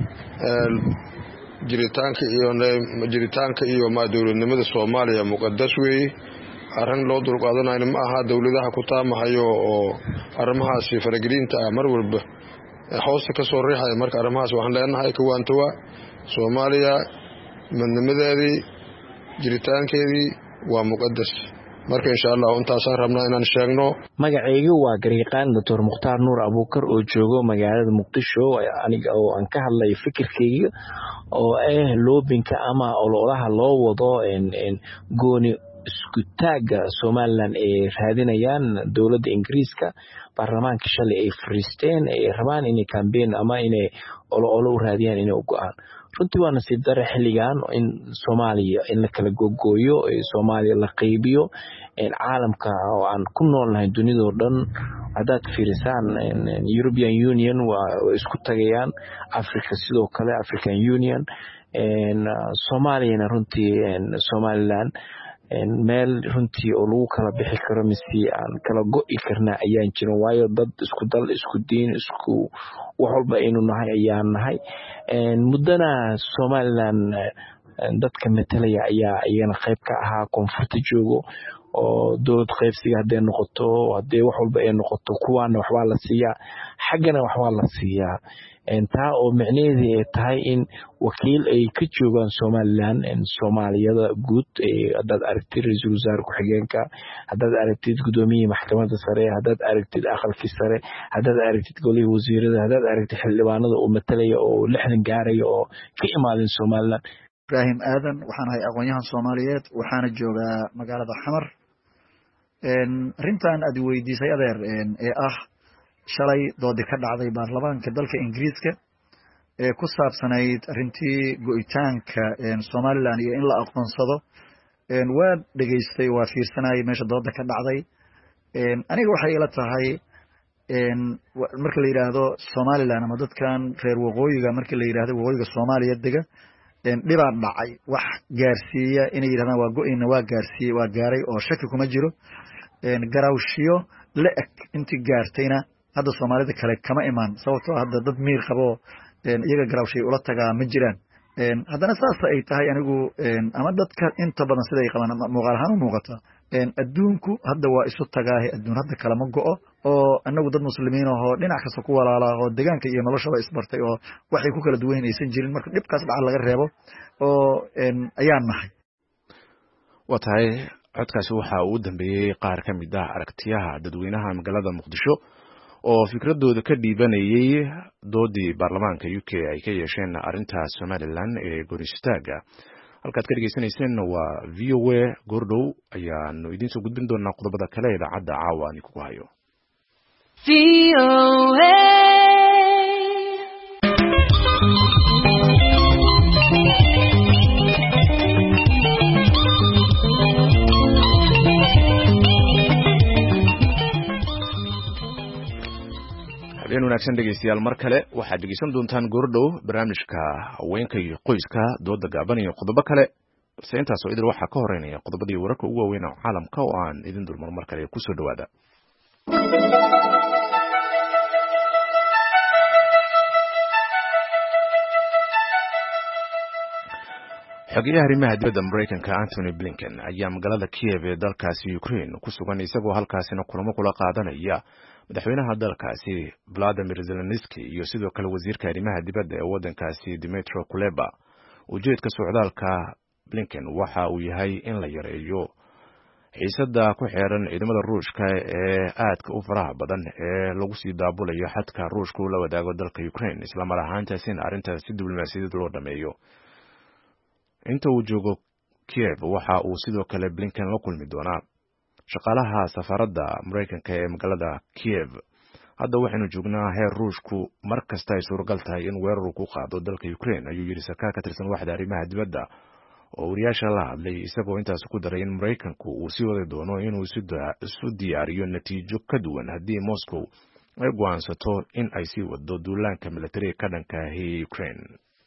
ee jiritaanka iyo jiritaanka iyo ma dawladnimada Soomaaliya muqaddas weey arrin loo durug aadanayna ma aha dawladaha ku taamahayo oo arrimahaasi faragelinta mar walba hoosta ka soo riixay marka arrimahaas waxaan leenahay kuwaantuwa Soomaaliya midnimadeedii jiritaankeedii waa muqaddas marka insha Allah intaasaan rabnaa inaan sheegno magacaygu waa Gariiqaan Doctor Mukhtaar Nuur Abuukar oo joogo magaalada Muqdisho aniga oo aan ka hadlay fikirkayga oo ah loobinka ama ololaha loo wado in gooni isku taaga Somaliland ee raadinayaan dawladda Ingiriiska baarlamaanka shalay ay fariisteen ay rabaan inay campaign ama inay ololo raadiyaan inay u go'aan runtii waa nasiib darro xilligan in Soomaaliya in la kala gogooyo ee Soomaaliya la qaybiyo in caalamka oo aan ku noolnahay dunida oo dhan hadaad fiirisaan European Union waa isku tagayaan Africa sidoo kale African Union in Soomaaliya runtii Somaliland meel runtii oo lagu kala bixi karo mise aan kala go'i karna ayaan jirin waayo dad isku dal isku diin isku wax walba aynu nahay ayaan nahay muddana Somaliland dadka metelaya ayaa iyana qayb ka ahaa koonfurta joogo oo dowlad qaybsiga haday noqoto haday wax walba ay noqoto kuwaana waxba la siiyaa xaggana waxba la siiyaa inta oo macnaheedu ay tahay in wakiil ay ka joogaan Somaliland in Soomaaliyada guud ee dad aragtid ra'iisul wasaare ku xigeenka hadad aragtid gudoomiyaha maxkamadda sare hadad aragtid aqalkii sare hadad aragtid golaha wasiirada hadad aragtid xildhibaanada oo metelaya oo lixdan gaaraya oo ka imaadeen Somaliland Ibrahim Aadan waxaan ahay aqoonyahan Soomaaliyeed waxaana joogaa magaalada Xamar een arintan aad weydiisay adeer ee ah shalay doodi ka dhacday baarlamaanka dalka Ingiriiska ee ku saabsanayd arintii go'itaanka een Somaliland iyo in la aqoonsado een waa dhageystay waa fiirsanay meesha dooda ka dhacday een aniga waxay ila tahay een marka la yiraahdo Somaliland ama dadkan reer waqooyiga marka la yiraahdo waqooyiga Soomaaliya dega een dhibaan dhacay wax gaarsiiya inay yiraahdaan waa go'ayna waa gaarsiiyay waa gaaray oo shaki kuma jiro een garawshiyo la eg intii gaartayna hadda Soomaalida kale kama iman sababtoo hadda dad miir qabo een iyaga garawshiyo ula tagaa ma jiraan een haddana saas ay tahay anigu een ama dadka inta badan sida ay qabaan muuqaal ahaan u muuqata een adduunku hadda waa isu tagaahay adduun hadda kala ma go'o oo anagu dad muslimiin ah oo dhinac kasta ku walaala oo deegaanka iyo noloshaba isbartay oo waxay ku kala duwan aysan jirin marka dhibkaas dhaca laga reebo oo een ayaan nahay waa tahay codkaasi waxa uu dambeeyay qaar ka mid ah aragtiyaha dadweynaha magaalada Muqdisho oo fikradooda ka dhiibanayay doodii baarlamaanka U K ay ka yeesheen arrinta Somaliland ee gooristaaga. halkaad ka dhageysanayseen waa V O A Gordhow ayaanu idin soo gudbin doonaa qodobada kale ee idaacadda caawa aan ku hayo. V O A habeen wanaagsan dhegeystayaal mar kale waxaad dhegeysan doontaan goordhow barnaamijka haweenka iyo qoyska dooda gaaban iyo qodobo kale balse intaas oo idil waxaa ka horeynaya qodobadii wararka ugu waaweyn ee caalamka oo aan idin dulmar mar kale kusoo dhawaada. xogeyaha arrimaha dibadda Mareykanka Anthony Blinken ayaa magaalada Kiev ee dalkaasi Ukraine ku sugan isagoo halkaasina kulamo kula qaadanaya madaxweynaha dalkaasi Vladimir Zelensky iyo sidoo kale wasiirka arrimaha dibadda ee wadankaasi Dmytro Kuleba. ujeedka socdaalka Blinken waxa uu yahay in la yareeyo xiisada ku xeeran ciidamada Ruushka ee aadka u faraha badan ee lagu sii daabulayo xadka Ruushka uu la wadaago dalka Ukraine isla mar ahaantaasina arrintaas si diblomaasiyadeed loo dhameeyo. inta uu joogo Kiev waxa uu sidoo kale Blinken la kulmi doonaa shaqaalaha safaradda Mareykanka ee magaalada Kiev. hadda waxaynu joognaa heer Ruushku mar kasta ay suuragal tahay in weerar ku qaado dalka Ukraine ayuu yiri sarkaal ka tirsan waaxda arrimaha dibadda oo wariyaasha la hadlay isagoo intaas ku daray in Mareykanku uu sii wadi doono inuu isu diyaariyo natiijo ka duwan haddii Moscow ay go'aansato in ay sii wado duulaanka militariga ka dhanka ah ee Ukraine.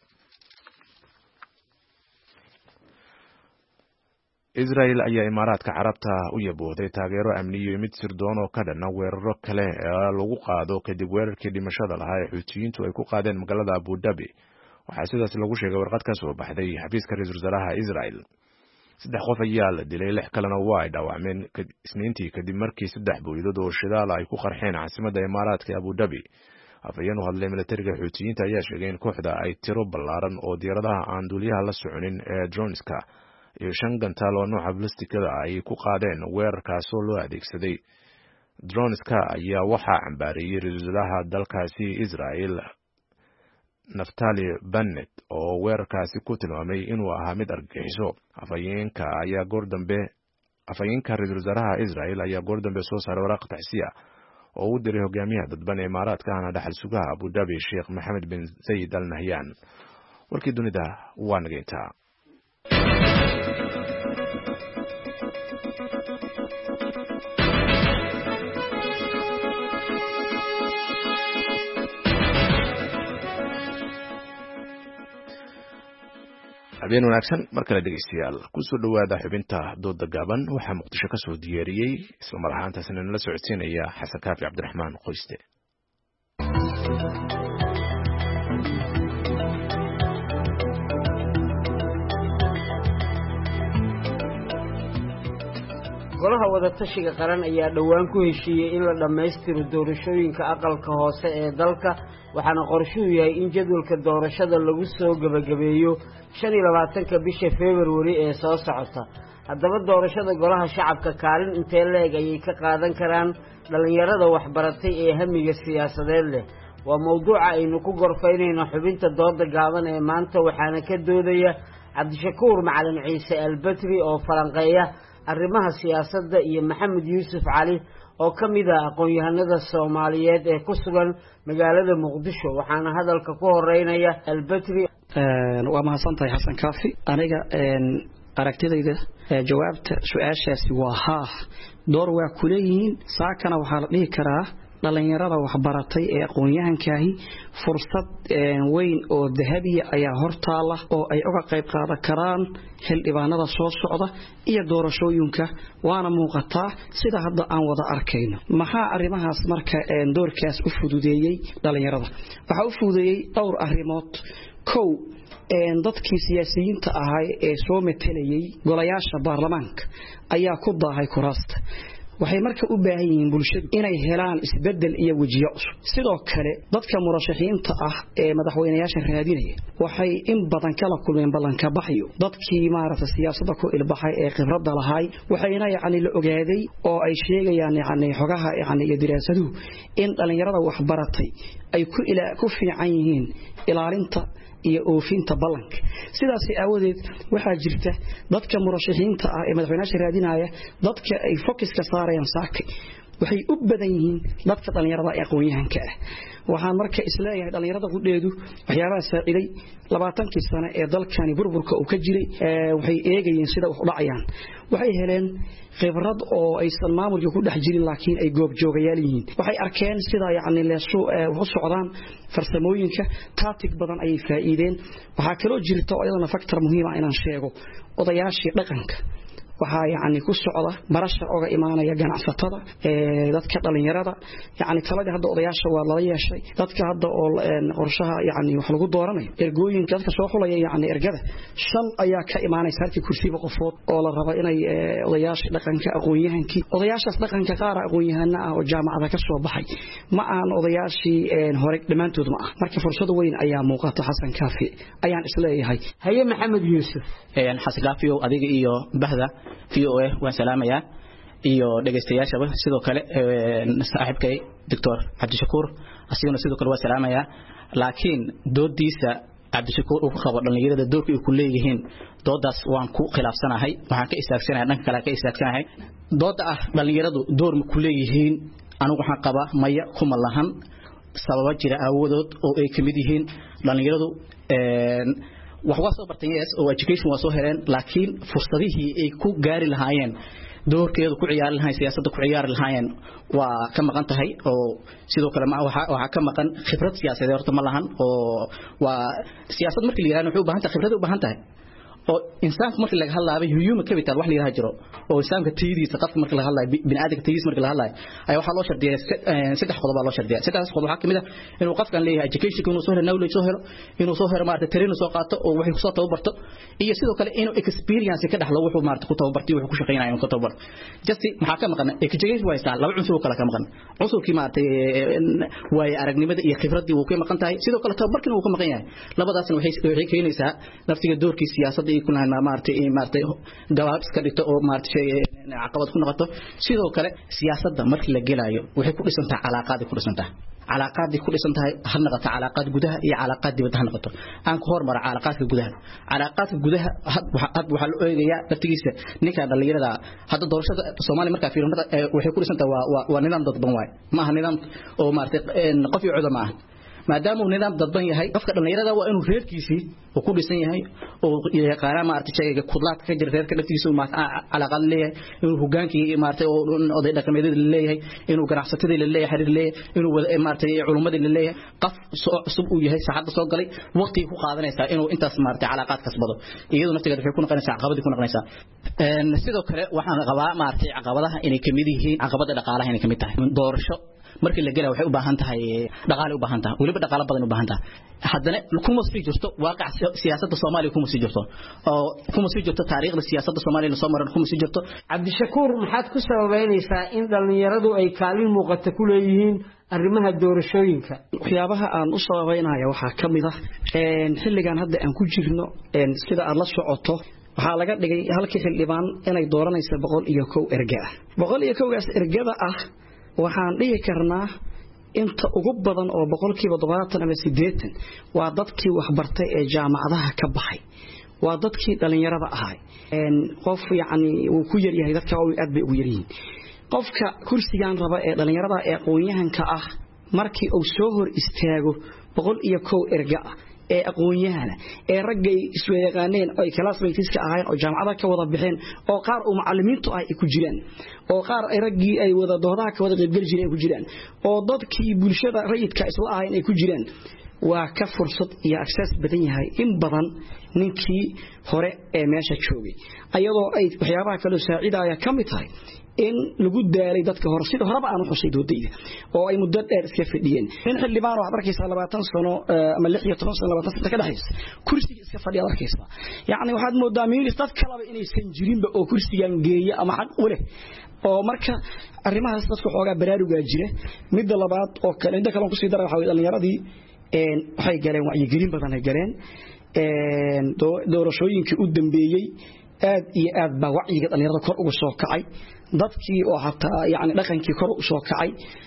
Israel ayaa Imaaraadka Carabta u yabooday taageero amni iyo mid sirdoon oo ka dhan weeraro kale ee lagu qaado kadib weerarkii dhimashada lahaa ee Xuutiyiintu ay ku qaadeen magaalada Abu Dhabi. waxaa sidaas lagu sheegay warqad ka soo baxday xafiiska ra'iisul wasaaraha Israel. saddex qof ayaa la dilay, lix kalena waa ay dhaawacmeen Isniintii kadib markii saddex boolidood oo shidaal ay ku qarxeen caasimadda Imaaraadka Abu Dhabi. afayeen u hadlay militariga Xuutiyiinta ayaa sheegay in kooxda ay tiro ballaaran oo diyaaradaha aan duuliyaha la soconin ee droneska iyo shan gantaal oo nooca ballistikada ay ku qaadeen weerarkaas oo loo adeegsaday droneska ayaa waxaa cambaareeyay ra'iisul wasaaraha dalkaasi Israel Naftali Bennett oo weerarkaasi ku tilmaamay inuu ahaa mid argagixiso. afayeenka ayaa goor dambe afayeenka ra'iisul wasaaraha Israel ayaa goor dambe soo saaray waraaq tacsiya oo uu diray hogaamiyaha dadban ee Imaaraadka ahna dhaxal sugaha Abu Dhabi Sheikh Mohammed bin Zayed Al Nahyan. warkii dunida waa nageynta. habeen wanaagsan mar kale dhegeystayaal ku soo dhawaada xubinta dooda gaaban waxaa Muqdisho ka soo diyaariyay isla mar ahaantaasina nala socodsiinaya Xasan Kaafi Cabdiraxmaan Qoyste. golaha wadatashiga qaran ayaa dhowaan ku heshiiyey in la dhammaystiro doorashooyinka aqalka hoose ee dalka waxaana qorshuhu yahay in jadwalka doorashada lagu soo gabagabeeyo shan iyo labaatanka bisha February ee soo socota. haddaba doorashada golaha shacabka kaalin intee leeg ayay ka qaadan karaan dhalinyarada waxbaratay ee hamiga siyaasadeed leh waa mowduuca aynu ku gorfaynayno xubinta dooda gaaban ee maanta waxaana ka doodaya Cabdishakuur Macalin Ciise Albatri oo falanqeeya arrimaha siyaasadda iyo Maxamed Yuusuf Cali oo kamid ah aqoon-yahanada Soomaaliyeed ee ku sugan magaalada Muqdisho. waxaana hadalka ku horeynaya Albatri. een waa mahadsantahay Xasan Kaafi. aniga een aragtidayda jawaabta su'aashaasi waa haa door waa ku leeyihiin. saakana waxaa la dhihi karaa dhalinyarada waxbaratay ee aqoon-yahankaahi fursad weyn oo dahabiya ayaa hortaala oo ay uga qayb qaadan karaan xildhibaanada soo socda iyo doorashooyinka waana muuqataa sida hadda aan wada arkayno. maxaa arrimahaas marka doorkaas u fududeeyay dhalinyarada? waxa u fududeeyay dhowr arrimood. kow dadkii siyaasiyiinta ahaa ee soo metelayay golayaasha baarlamaanka ayaa ku daahay kuraasta. waxay marka u baahan yihiin bulshadu inay helaan isbedel iyo wajiyo cusub sidoo kale dadka murashaxiinta ah ee madaxweynayaasha raadinaya waxay in badan kala kulmeen ballanka baxyo dadkii maarata siyaasadda ku ilbaxay ee khibradda lahaay waxayna yacni la ogaaday oo ay sheegayaan yacni xogaha yacni iyo diraasaduhu in dhalinyarada wax baratay ay ku ila ku fiican yihiin ilaalinta iyo oofinta ballanka sidaas aawadeed waxa jirta dadka murashaxiinta ah ee madaxweynaha raadinaya dadka ay focus ka saarayaan saakay waxay u badan yihiin dadka dhalinyarada ee aqoon-yahanka ah waxaan marka isleeyahay dhalinyarada qudheedu waxyaabaha saaciday labaatankii sano ee dalkani burburka uu ka jiray waxay eegayeen sida wax u dhacayaan waxay heleen khibrad oo aysan maamulka ku dhex jirin laakiin ay goob joogayaal yihiin waxay arkeen sida yacni leeso u socdaan farsamooyinka tactic badan ay faa'iideen waxa kale oo jirta oo iyadana factor muhiim ah inaan sheego odayaashii dhaqanka waxa yacni ku socda barashar oga imaanaya ganacsatada ee dadka dhalinyarada yacni taladii hadda odayaasha waa la yeeshay dadka hadda oo qorshaha yacni wax lagu dooranayo ergooyinka dadka soo xulaya yacni ergada shan ayaa ka imaanaysa halkii kursiga qofood oo la rabo inay odayaasha dhaqanka aqoon-yahankii odayaashaas dhaqanka qaar aqoon-yahana ah oo jaamacada ka soo baxay ma aan odayaashii hore dhamaantood ma ah marka fursad weyn ayaa muuqata xasan kaafi ayaan isleeyahay haye maxamed yuusuf een xasan kaafi oo adiga iyo bahda V O A waan salaamayaa iyo dhageystayaashaba sidoo kale saaxiibkay Doctor Cabdishakuur asiguna sidoo kale waan salaamayaa laakiin doodiisa Cabdishakuur uu qabo dhalinyarada doorka ay ku leeyihiin doodaas waan ku khilaafsanahay waxaan ka istaagsanahay dhanka kale ka istaagsanahay dooda ah dhalinyaradu door ma ku leeyihiin anigu waxaan qabaa maya kuma lahan sabab jira awoodood oo ay kamid yihiin dhalinyaradu een wax waa soo bartay yes oo education waa soo heleen laakiin fursadihii ay ku gaari lahaayeen doorkeedu ku ciyaari lahaayeen siyaasadda ku ciyaari lahaayeen waa ka maqan tahay oo sidoo kale ma waxa waxa ka maqan khibrad siyaasadeed horta ma lahan oo waa siyaasad markii la yiraahdo wuxuu u baahan tahay khibrad u baahan tahay oo insaanku markii laga hadlayo human capital wax la yiraahdo jiro oo insaanka tayadiisa qofka markii laga hadlayo bini'aadamka tayadiisa markii laga hadlayo ay waxa loo shardiyaa saddex qodob loo shardiyaa saddex qodob waxa kamid ah inuu qofkan leeyahay education inuu soo helo knowledge soo helo inuu soo helo maarta training soo qaato oo wixii soo tababarto iyo sidoo kale inuu experience ka dhaxlo wuxuu maarta ku tababartay wuxuu ku shaqeynayo ku tababar just maxaa ka maqan education waa istaan laba cunsur kala ka maqan cunsurkii maarta way aragnimada iyo khibradii uu ka maqan tahay sidoo kale tababarkina uu ka maqan yahay labadaasna waxay waxay keenaysaa naftiga doorkii siyaasadda ay ku lahayn maartay maartay gawaab iska dhigto oo maartay caqabad ku noqoto sidoo kale siyaasadda markii la gelayo waxay ku dhisan tahay calaaqad ku dhisan tahay calaaqad ku dhisan tahay hal noqoto calaaqad gudaha iyo calaaqad dibadda ha noqoto aan ku hormar calaaqadka gudaha calaaqadka gudaha had waxa la eegayaa naftigiisa ninka dhalinyarada hadda doorashada Soomaaliya marka fiirinada waxay ku dhisan tahay waa waa nidaam dadban waay ma aha nidaam oo maartay qof iyo cudama ah maadaama uu nidaam dadban yahay qofka dhalinyarada waa inuu reerkiisii uu ku dhisan yahay oo yaqaan ma artay shayga kudlaad ka jira reerka dhaftiisa uu calaaqad leeyahay inuu hogaankii maartay oo oday dhaqameedada leeyahay inuu ganacsatada leeyahay xiriir leeyahay inuu maartay culimada leeyahay qof cusub uu yahay saacada soo galay waqti ku qaadanaysa inuu intaas maartay calaaqad kasbado iyadoo naftigeeda waxay ku noqonaysaa caqabad ku noqonaysaa een sidoo kale waxaan qabaa maartay caqabadaha inay kamid yihiin caqabada dhaqaalaha inay kamid tahay doorasho markii la galay waxay u baahan tahay dhaqaale u baahan tahay waliba dhaqaale badan u baahan tahay haddana kuma sii jirto waaqac siyaasadda Soomaaliya kuma sii jirto oo kuma sii jirto taariikhda siyaasadda Soomaaliya soo maran kuma sii jirto Cabdishakuur maxaad ku sababeynaysaa in dhalinyaradu ay kaalin muuqata ku leeyihiin arrimaha doorashooyinka waxyaabaha aan u sababeynayo waxa kamid ah een xilligan hadda aan ku jirno een sida aad la socoto waxaa laga dhigay halkii xildhibaan inay dooranayso boqol iyo kow erga ah boqol iyo kow gaas ergada ah waxaan dhihi karnaa inta ugu badan oo boqolkiiba todobaatan ama siddeetan waa dadkii wax bartay ee jaamacadaha ka baxay waa dadkii dhalinyarada ahay een qof yacni uu ku yar yahay dadka oo aad bay ugu yar yihiin qofka kursigan raba ee dhalinyarada ee aqoon-yahanka ah markii uu soo hor istaago boqol iyo kow erga ah ee aqoon-yahana ee ragay isla yaqaaneen oo classmates-ka ahayn oo jaamacadaha ka wada bixeen oo qaar uu macallimiintu ay ku jiraan oo qaar ay ragii ay wada doodaha ka wada qayb gal jireen ku jiraan oo dadkii bulshada rayidka isla ahayn ay ku jiraan waa ka fursad iyo access badan yahay in badan ninkii hore ee meesha joogay ayadoo ay waxyaabaha kale saaciidaya kamid tahay in lagu daalay dadka hore sida horeba aan u xusay doodayda oo ay muddo dheer iska fadhiyeen in xildhibaan wax arkaysa labaatan sano ama lix iyo toban sano labaatan sano ka dhaxaysa kursiga iska fadhiya arkaysa yaani waxaad moodaa miilis dad kale inay san jirinba oo kursigan geeya ama xaq u leh oo marka arrimahaas dadku xoogaa baraaruga jira midda labaad oo kale inta kale ku sii daray waxa weeye dhalinyaradii een waxay galeen wacyi gelin badan ay galeen een doorashooyinkii u dambeeyay aad iyo aad baa wacyiga dhalinyarada kor uga soo kacay dadkii oo hataa yaani dhaqankii kor u soo kacay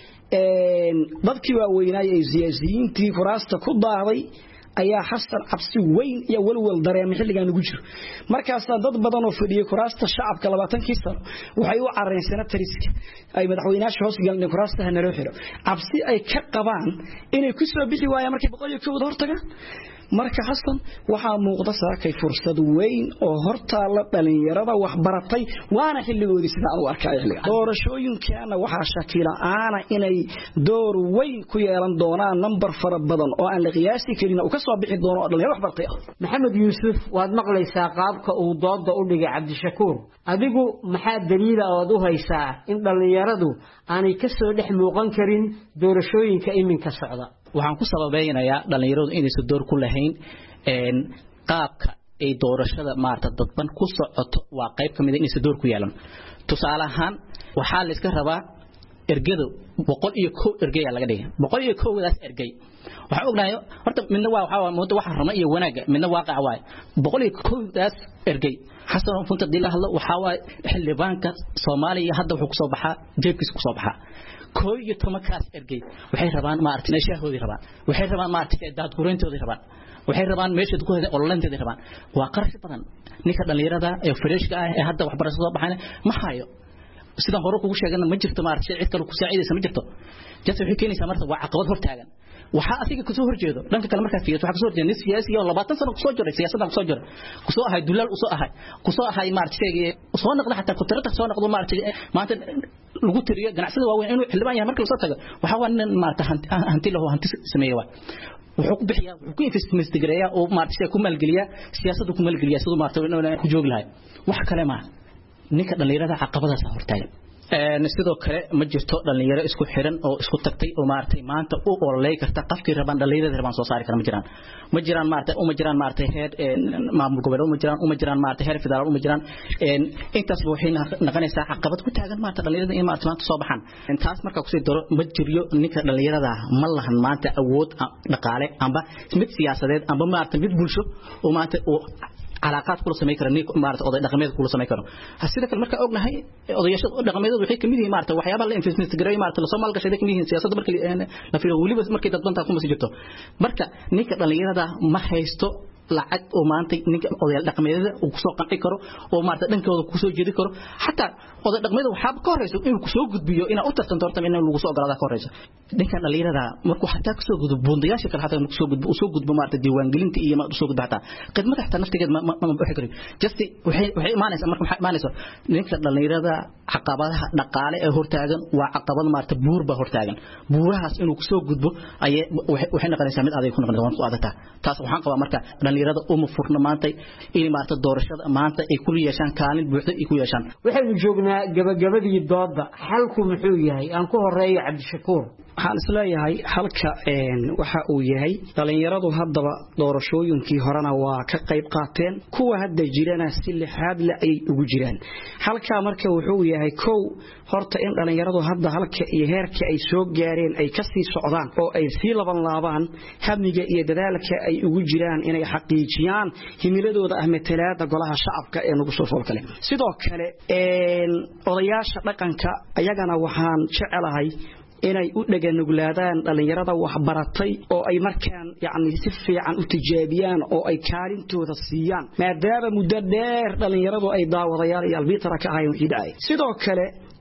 een dadkii waa weynaay ee siyaasiyiintii kuraasta ku daaday ayaa xasan cabsi weyn iyo walwal dareemay xilligan ugu jiro markaas dad badan oo fadhiyay kuraasta shacabka labaatan-kii sano waxay u carareen senatariska ay madaxweynaha hoos galnay kuraasta hanaro xiro cabsi ay ka qabaan inay ku soo bixi waayaan markay boqol iyo kow hortaga marka xasan waxa muuqda saakay fursad weyn oo hortaala dhalinyarada wax baratay waana xilligoodii sida uu arkay xilliga doorashooyinkaana waxa shakila aana inay door weyn ku yeelan doonaan number fara badan oo aan la qiyaasi karin oo ka soo bixi doono dhalinyaro wax bartay maxamed yuusuf waad maqlaysaa qaabka uu dooda u dhigay Cabdishakuur adigu maxaa daliil ah oo u haysaa in dhalinyaradu aanay ka soo dhex muuqan karin doorashooyinka iminka socda waxaan ku sababeynayaa dhalinyaradu inay soo door ku lahayn een qaabka ay doorashada maarta dadban ku socoto waa qayb kamid ah in soo door ku yeelan tusaale ahaan waxa la iska rabaa ergado boqol iyo kow ergay laga dhigay boqol iyo kow daas ergay waxa ognahay horta midna waa waxa moodo waxa rama iyo wanaaga midna waaqac waay boqol iyo kow daas ergay xasan funta dilaa hadla waxa waay xildhibaanka Soomaaliya hadda wuxuu ku soo baxaa jeebkiisa ku soo baxaa kooy iyo tobankaas ergay waxay rabaan ma aragtay shaahoodi rabaan waxay rabaan ma aragtay daad gureentooda rabaan waxay rabaan meesha ku hada ololaanteeda rabaan waa qarash badan ninka dhalinyarada ee freshka ah ee hadda wax barasho soo baxayna ma hayo sida hore kugu sheegana ma jirto ma aragtay cid kale ku saacidaysa ma jirto jadda waxay keenaysaa marka waa caqabad hor taagan waxa asiga ku soo horjeedo dhanka kale marka fiiyo waxa ku soo horjeedo nin siyaasi oo labaatan sano ku soo jiray siyaasadda ku soo jiray ku soo ahay dulaal u soo ahay ku soo ahay maartay soo noqday xataa ku tirada soo noqdo maartay maanta lagu tiriyo ganacsada waaweyn inuu xildhibaan yahay marka la soo tago waxa waa nin maartay hanti lahu hanti sameeyay wuxuu ku bixiyaa wuxuu ku investment gareeyaa oo maartay ku maalgeliya siyaasadda ku maalgeliya sidoo maartay ku joogi lahayd wax kale ma ninka dhalinyarada caqabadaas hortaagan ee sidoo kale ma jirto dhalinyaro isku xiran oo isku tagtay oo maartay maanta u ololay karta qafkii rabaan dhalinyarada rabaan soo saari kara ma jiraan ma jiraan maartay uma jiraan maartay head maamul goboleed uma jiraan uma jiraan maartay heer federaal uma jiraan een intaas waxay naqanaysaa caqabad ku taagan maartay dhalinyarada in maartay maanta soo baxaan intaas marka ku sii daro ma jiriyo ninka dhalinyarada ma lahan maanta awood dhaqaale amba mid siyaasadeed amba maartay mid bulsho oo maanta oo علاقات كل سمي كرني مارت أضي دقميد كل سمي كرن هسيدك المركة أقولنا هاي أضياش دقميد وحي كمية مارت وحيابا اللي إنفستمنت جراي مارت لو سمالك شيء كمية سياسة مركة لا في الولي بس مركة تطبن تكون مسجته مركة نيك اللي هذا ما هيستو lacag oo maanta ninka odayaal dhaqameedada uu ku soo qanci karo oo maanta dhankooda ku soo jeedi karo hatta odayaal dhaqameedada waxa ka horeyso inuu ku soo gudbiyo ina u tartan doortam in lagu soo ogolaada ka horeyso ninka dhalinyarada markuu hatta ku soo gudbo bundayaasha kale hatta ku soo gudbo soo gudbo maanta diiwaan gelinta iyo ma soo gudbo hatta qidmada hatta naftigeed ma ma bixi karo just waxay waxay imaanaysa marka waxay imaanaysa ninka dhalinyarada caqabadaha dhaqaale ee hortaagan waa caqabad maanta buur ba hortaagan buurahaas inuu ku soo gudbo ay waxay noqonaysaa mid adeeg ku noqon ku adagta taas waxaan qabaa marka dhalinyarada uma furna maanta in maanta doorashada maanta ay ku yeeshaan kaalin buuxda ay ku yeeshaan waxaynu joognaa gabagabadii dooda xalku muxuu yahay aan ku horeeyo Cabdishakuur waxaan isleeyahay halka een waxa uu yahay dhalinyaradu haddaba doorashooyinkii horena waa ka qayb qaateen kuwa hadda jirana si lixaad la ay ugu jiraan halka marka wuxuu yahay kow horta in dhalinyaradu hadda halka iyo heerka ay soo gaareen ay ka sii socdaan oo ay si laban laabaan hamiga iyo dadaalka ay ugu jiraan inay xaqiijiyaan himiladooda ah matalaada golaha shacabka ee nagu soo foolkale sidoo kale een odayaasha dhaqanka ayagana waxaan jecelahay inay u dhaganuglaadaan dhalinyarada wax baratay oo ay markaan yaani si fiican u tijaabiyaan oo ay kaalintooda siiyaan maadaama muddo dheer dhalinyaradu ay daawadayaal iyo albitara ka ahayn wixii dhacay sidoo kale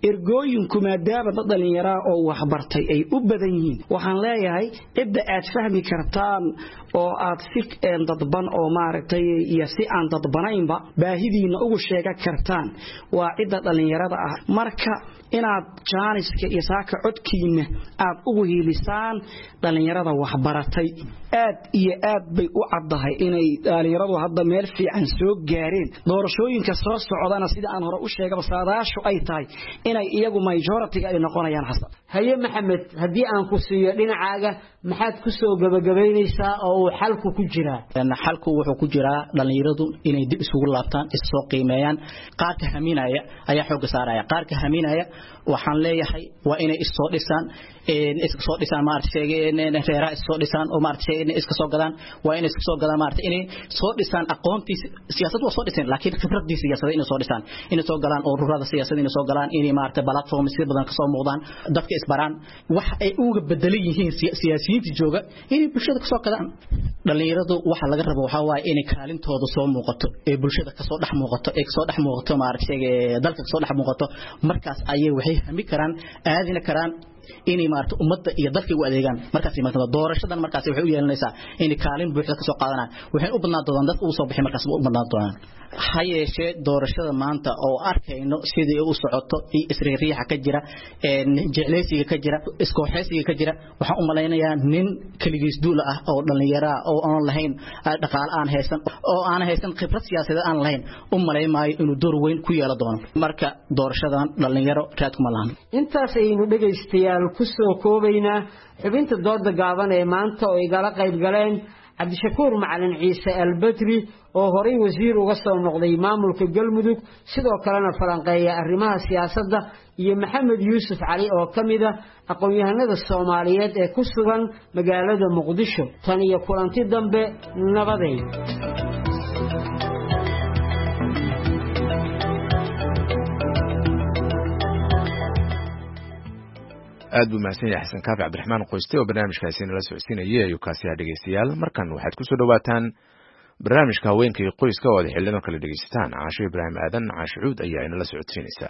ergooyinku maadaama dad dhalinyaro oo wax bartay ay u badan yihiin waxaan leeyahay cidda aad fahmi kartaan oo aad si dadban oo maaragtay iyo si aan dadbanaynba baahidiina ugu sheega kartaan waa cidda dhalinyarada ah marka inaad jaaniska iyo saaka codkiina aad ugu hiilisaan dhalinyarada wax baratay aad iyo aad bay u caddahay inay dhalinyaradu hadda meel fiican soo gaareen doorashooyinka soo socdana sida aan hore u sheegay saadaashu ay tahay inay iyagu majority ay noqonayaan xasan haye maxamed haddii aan ku siiyo dhinacaaga maxaad ku soo gabagabaynaysaa oo uu xalku ku jiraa xalku wuxuu ku jiraa dhalinyaradu inay dib isugu laabtaan isoo qiimeeyaan qaarka haminaya ayaa xoog saaraya qaarka haminaya waxaan leeyahay waa inay isoo dhisaan in iska soo dhisaan maartay sheegeen reera isoo dhisaan oo maartay sheegeen iska soo gadaan waa inay iska soo gadaan maartay inay soo dhisaan aqoontii siyaasadda waa soo dhisaan laakiin khibradii siyaasadda inay soo dhisaan inay soo galaan oo ururada siyaasadda inay soo galaan inay maartay platform si badan ka soo muuqdaan dadka isbaraan wax ay uga bedelan yihiin siyaasiyiinta jooga inay bulshada ka soo gadaan dhalinyaradu waxa laga rabo waxa waaye inay kaalintooda soo muuqato ee bulshada ka soo dhex muuqato ee soo dhex muuqato maartay sheegay dalka ka soo dhex muuqato markaas ayay waxay hami karaan aadina karaan inay maarto ummadda iyo dalka u adeegaan markaas imaanada doorashadan markaas waxay u yeelanaysaa inay kaalin buuxda ka soo qaadanaan waxay u badnaan doonaan dadka uu soo bixi markaas u badnaan doonaan hayeeshee doorashada maanta oo arkayno sidii uu socoto isriiriyaha ka jira ee jecleysiga ka jira iskooxeysiga ka jira waxaan u maleynayaa nin kaligiis duul ah oo dhalinyaro oo aan lahayn dhaqaale aan haysan oo aan haysan khibrad siyaasadeed aan lahayn u maleymaayo inuu door weyn ku yeelan doono marka doorashadan dhalinyaro raad kuma lahan intaas aynu dhageystayaal ku soo koobaynaa xubinta dooda gaaban ee maanta oo igala qayb galeen cabdishakuur macalin ciise albadri oo horay wasiir uga soo noqday maamulka galmudug sidoo kalena falanqeeya arrimaha siyaasadda iyo maxamed yuusuf cali oo ka mid ah aqoon-yahanada soomaaliyeed ee ku sugan magaalada muqdisho tan iyo kulanti dambe nabadeed aad buu mahadsan yahay xasan kaafi cabdiraxmaan qoyste oo barnaamijkaasi nala socodsiinayay ayuu kaasi ah dhegeystayaal markan waxaad ku soo dhawaataan barnaamijka haweenka iyo qoyska oo aad xildhiban kala dhegeysataan caasho ibraahim aadan caasho cuud ayaa inala socodsiinaysaa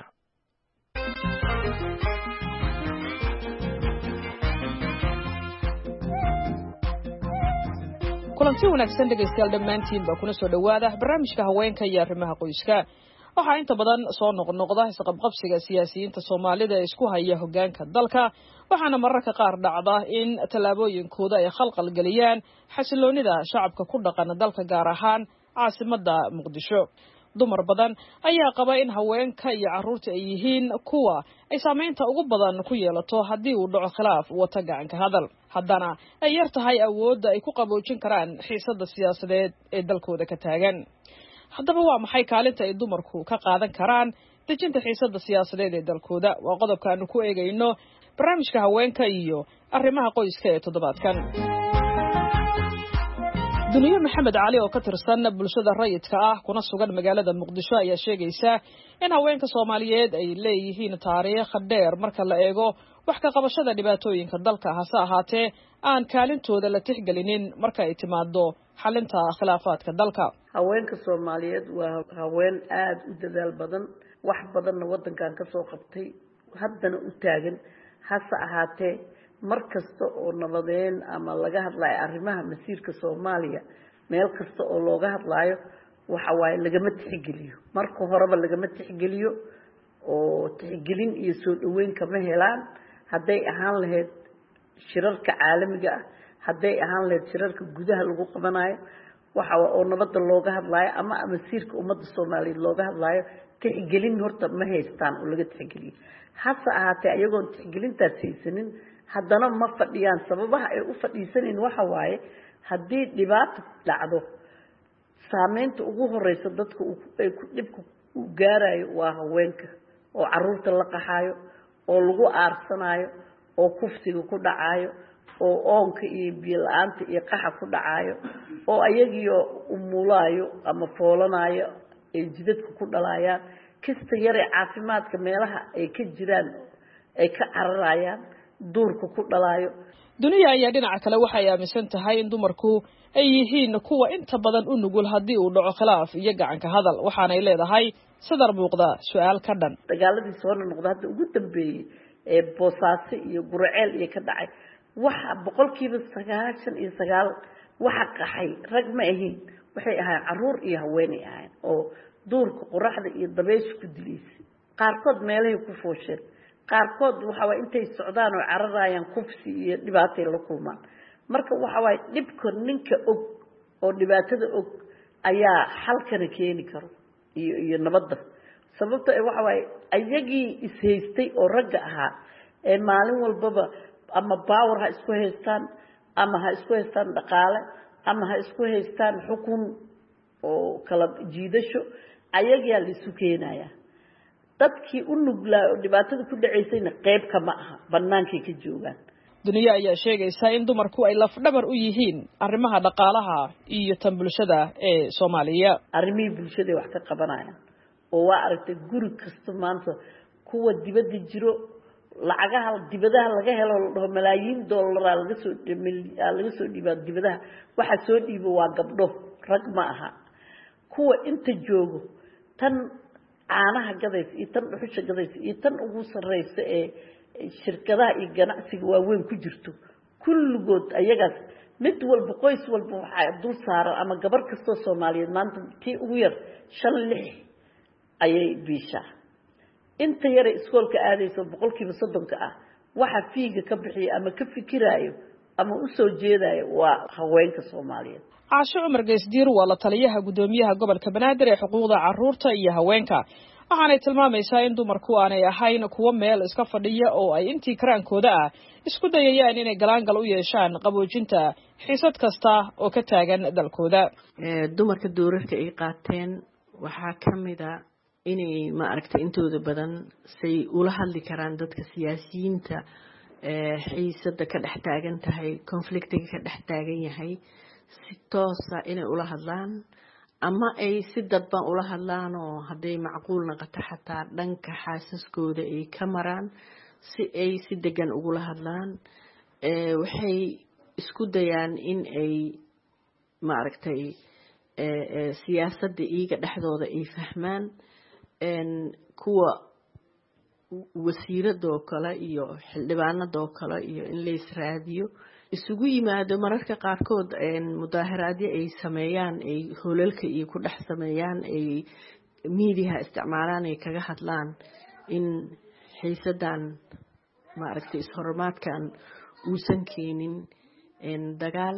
kulanti wanaagsan dhegeystayaal dhammaantiin baa kuna soo dhawaada barnaamijka haweenka iyo arrimaha qoyska waxaa inta badan soo noqnoqda isqabqabsiga siyaasiyiinta Soomaalida ee isku haya hoggaanka dalka waxaana mararka qaar dhacda in talaabooyinkooda ay khalqal galiyaan xasiloonida shacabka ku dhaqan dalka gaar ahaan caasimadda Muqdisho dumar badan ayaa qaba in haweenka iyo carruurta ay yihiin kuwa ay saameynta ugu badan ku yeelato haddii uu dhaco khilaaf wata gacanka hadal haddana ay yar tahay awoodda ay ku qaboojin karaan xiisadda siyaasadeed ee dalkooda ka taagan haddaba waa maxay kaalinta ay dumarku ka qaadan karaan dejinta xiisadda siyaasadeed ee dalkooda waa qodobka aanu ku eegayno barnaamijka haweenka iyo arrimaha qoyska ee toddobaadkan duniya maxamed cali oo ka tirsan bulshada rayidka ah kuna sugan magaalada muqdisho ayaa sheegaysa in haweenka Soomaaliyeed ay leeyihiin taariikh dheer marka la eego wax ka qabashada dhibaatooyinka dalka hase ahaatee aan kaalintooda la tixgelinin marka ay timaado xalinta khilaafaadka dalka haweenka Soomaaliyeed waa haween aad u dadaal badan wax badanna wadankan ka soo qabtay haddana u taagan hase ahaatee markasta oo nabadeen ama laga hadlayo arrimaha masiirka Soomaaliya meel kasta oo looga hadlayo waxa waay lagama tixgeliyo marka horeba lagama tixgeliyo oo tixgelin iyo soo dhaweyn kama helaan haday ahaan lahayd shirarka caalamiga ah haday ahaan lahayd shirarka gudaha lagu qabanayo waxa oo nabadda looga hadlayo ama masiirka ummadda Soomaaliyeed looga hadlayo tixgelin horta ma haystaan oo laga tixgeliyo hase ahaatee ayagoon tixgelintaas haysanin haddana ma fadhiyaan sababaha ay u fadhiisaneen waxa waaye haddii dhibaato dhacdo saameynta ugu horeysa dadka ay ku dhibka u gaarayo waa haweenka oo carruurta la qaxayo oo lagu aarsanayo oo kufsiga ku dhacayo oo oonka iyo biyo la'aanta iyo qaxa ku dhacayo oo ayagiyo umulaayo ama foolanayo ay jidadka ku dhalayaan kasta yare caafimaadka meelaha ay ka jiraan ay ka cararayaan duurka ku dhalayo duniya ayaa dhinaca kale waxay aaminsan tahay in dumarku ay yihiin kuwa inta badan u nugul haddii uu dhaco khilaaf iyo gacanka hadal waxaanay leedahay sadar muuqda su-aal ka dhan dagaaladii soo noqda hadda ugu dambeeyey ee boosaaso iyo guraceel iyo ka dhacay waxa boqolkiiba sagaashan iyo sagaal waxa qaxay rag ma ahayn waxay ahayn caruur iyo haweenay ahayn oo duurka qoraxda iyo dabeysha ku dilaysay qaarkood meelahay ku foosheen qaarkood waxa way intay socdaan oo cararayaan kufsi iyo dhibaato la kulmaan marka waxa way dhibka ninka og oo dhibaatada og ayaa xalkana keeni karo iyo iyo nabadda sababta ay waxa way ayagii ishaystay oo ragga ahaa ee maalin walbaba ama power ha isku haystaan ama ha isku haystaan dhaqaale ama ha isku haystaan xukun oo kala jiidasho ayagaa la isu keenaya dadkii u nuglaa oo dhibaatada ku dhacaysayna qayb kama aha bannaankay ka joogaan duniya ayaa sheegaysa in dumarku ay lafdhabar u yihiin arrimaha dhaqaalaha iyo tan bulshada ee Soomaaliya arrimihii bulshada wax ka qabanayaan oo waa aragtay guri kasta maanta kuwa dibadda jiro lacagaha dibadaha laga helo oo malaayiin dollar laga soo laga soo dhiibaa dibadaha waxa soo dhiibo waa gabdho rag ma aha kuwa inta joogo tan caanaha gadaysa iyo tan dhuxusha gadaysa iyo tan ugu sarreysa ee shirkadaha iyo ganacsiga waaweyn ku jirto kulligood ayagaas mid walba qoys walba waxa dul saaran ama gabar kastoo Soomaaliyeed maanta tii ugu yar shan lix ayay biishaa inta yar iskoolka aadayso boqolkiiba soddon ka ah waxa fiiga ka bixiya ama ka fikiraayo ama u soo jeedayo waa haweenka Soomaaliyeed Caasho Umar Geesdiir waa la taliyaha gudoomiyaha gobolka Banaadir ee xuquuqda carruurta iyo haweenka waxaanay tilmaamaysaa in dumarku aanay ahayn kuwa meel iska fadhiya oo ay intii karaankooda ah isku dayayaan inay galaangal u yeeshaan qaboojinta xiisad kasta oo ka taagan dalkooda dumarka doorarka ay qaateen waxaa kamid ah inay ma aragtay intooda badan say ula hadli karaan dadka siyaasiyiinta ee xiisada ka dhex taagan tahay conflictiga ka dhex taagan yahay si toos ah inay ula hadlaan ama ay si dadban ula hadlaan oo haday macquul noqoto xataa dhanka xaasaskooda ay ka maraan si ay si degan ugu hadlaan ee waxay isku dayaan in ay ma aragtay ee siyaasadda iyaga dhexdooda ay fahmaan een kuwa wasiiradoo kale iyo xildhibaanadoo kale iyo in la israadiyo isugu yimaado mararka qaarkood een mudaaharaadyo ay sameeyaan ay hoolalka iyo ku dhex sameeyaan ay miidiyaha isticmaalaan ay kaga hadlaan in xiisadan ma aragtay ishormaadkan uusan keenin een dagaal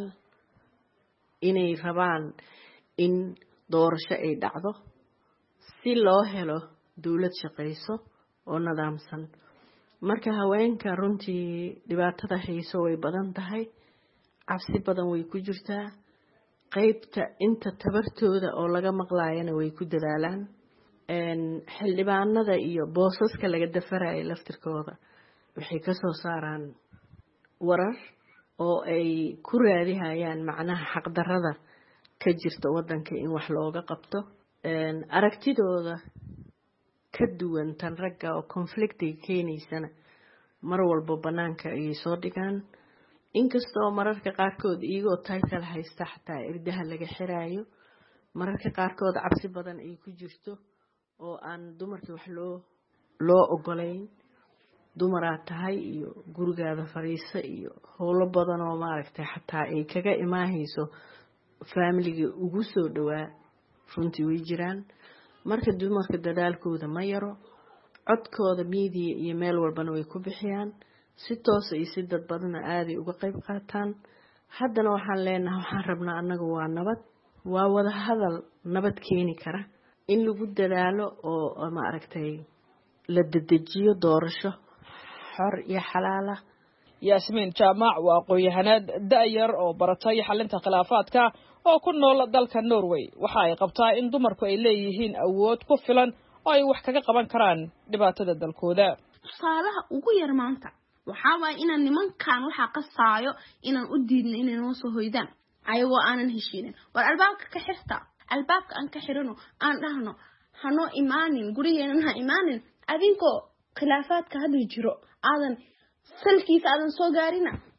inay rabaan in doorasho ay dhacdo si loo helo dawlad shaqeyso oo nidaamsan marka haweenka runtii dhibaatada hayso way badan tahay cabsi badan way ku jirtaa qaybta inta tabartooda oo laga maqlaayana way ku dadaalaan een xildhibaanada iyo boosaska laga dafaray laftirkooda waxay ka soo saaraan warar oo ay ku raadiyaan macnaha xaq darrada ka jirta wadanka in wax looga qabto een aragtidooda ka duwan tan ragga oo conflictiga keenaysana mar walba banaanka ay soo dhigaan inkastoo mararka qaarkood iyagoo title haysta xataa irdaha laga xiraayo mararka qaarkood cabsi badan ay ku jirto oo aan dumarka wax loo loo ogolayn dumaraad tahay iyo gurigaada fariisa iyo howlo badan oo maaragtay xataa ay kaga imaahayso familiga ugu soo dhawaa runtii way jiraan marka dumarka dadaalkooda ma yaro codkooda media iyo meel walbana way ku bixiyaan si toos ah iyo si dad badan aad ay uga qayb qaataan haddana waxaan leenahay waxaan rabnaa anagu waa nabad waa wada hadal nabad keeni kara in lagu dadaalo oo ma aragtay la dedejiyo doorasho xor iyo xalaal ah Yasmin Jaamac waa aqoon-yahanad da'yar oo baratay xalinta khilaafaadka oo ku nool dalka Norway waxa ay qabtaa in dumarku ay leeyihiin awood ku filan oo ay wax kaga qaban karaan dhibaatada dalkooda tusaalaha ugu yar maanta waxa waa inaan nimankan waxa qasaayo inaan u diidno inay noo soo hoydaan ayagoo aanan heshiinin war albaabka ka xirta albaabka aan ka xirano aan dhahno hano imaanin gurigeena ha imaanin adigoo khilaafaadka hadii jiro aadan salkiisa aadan soo gaarina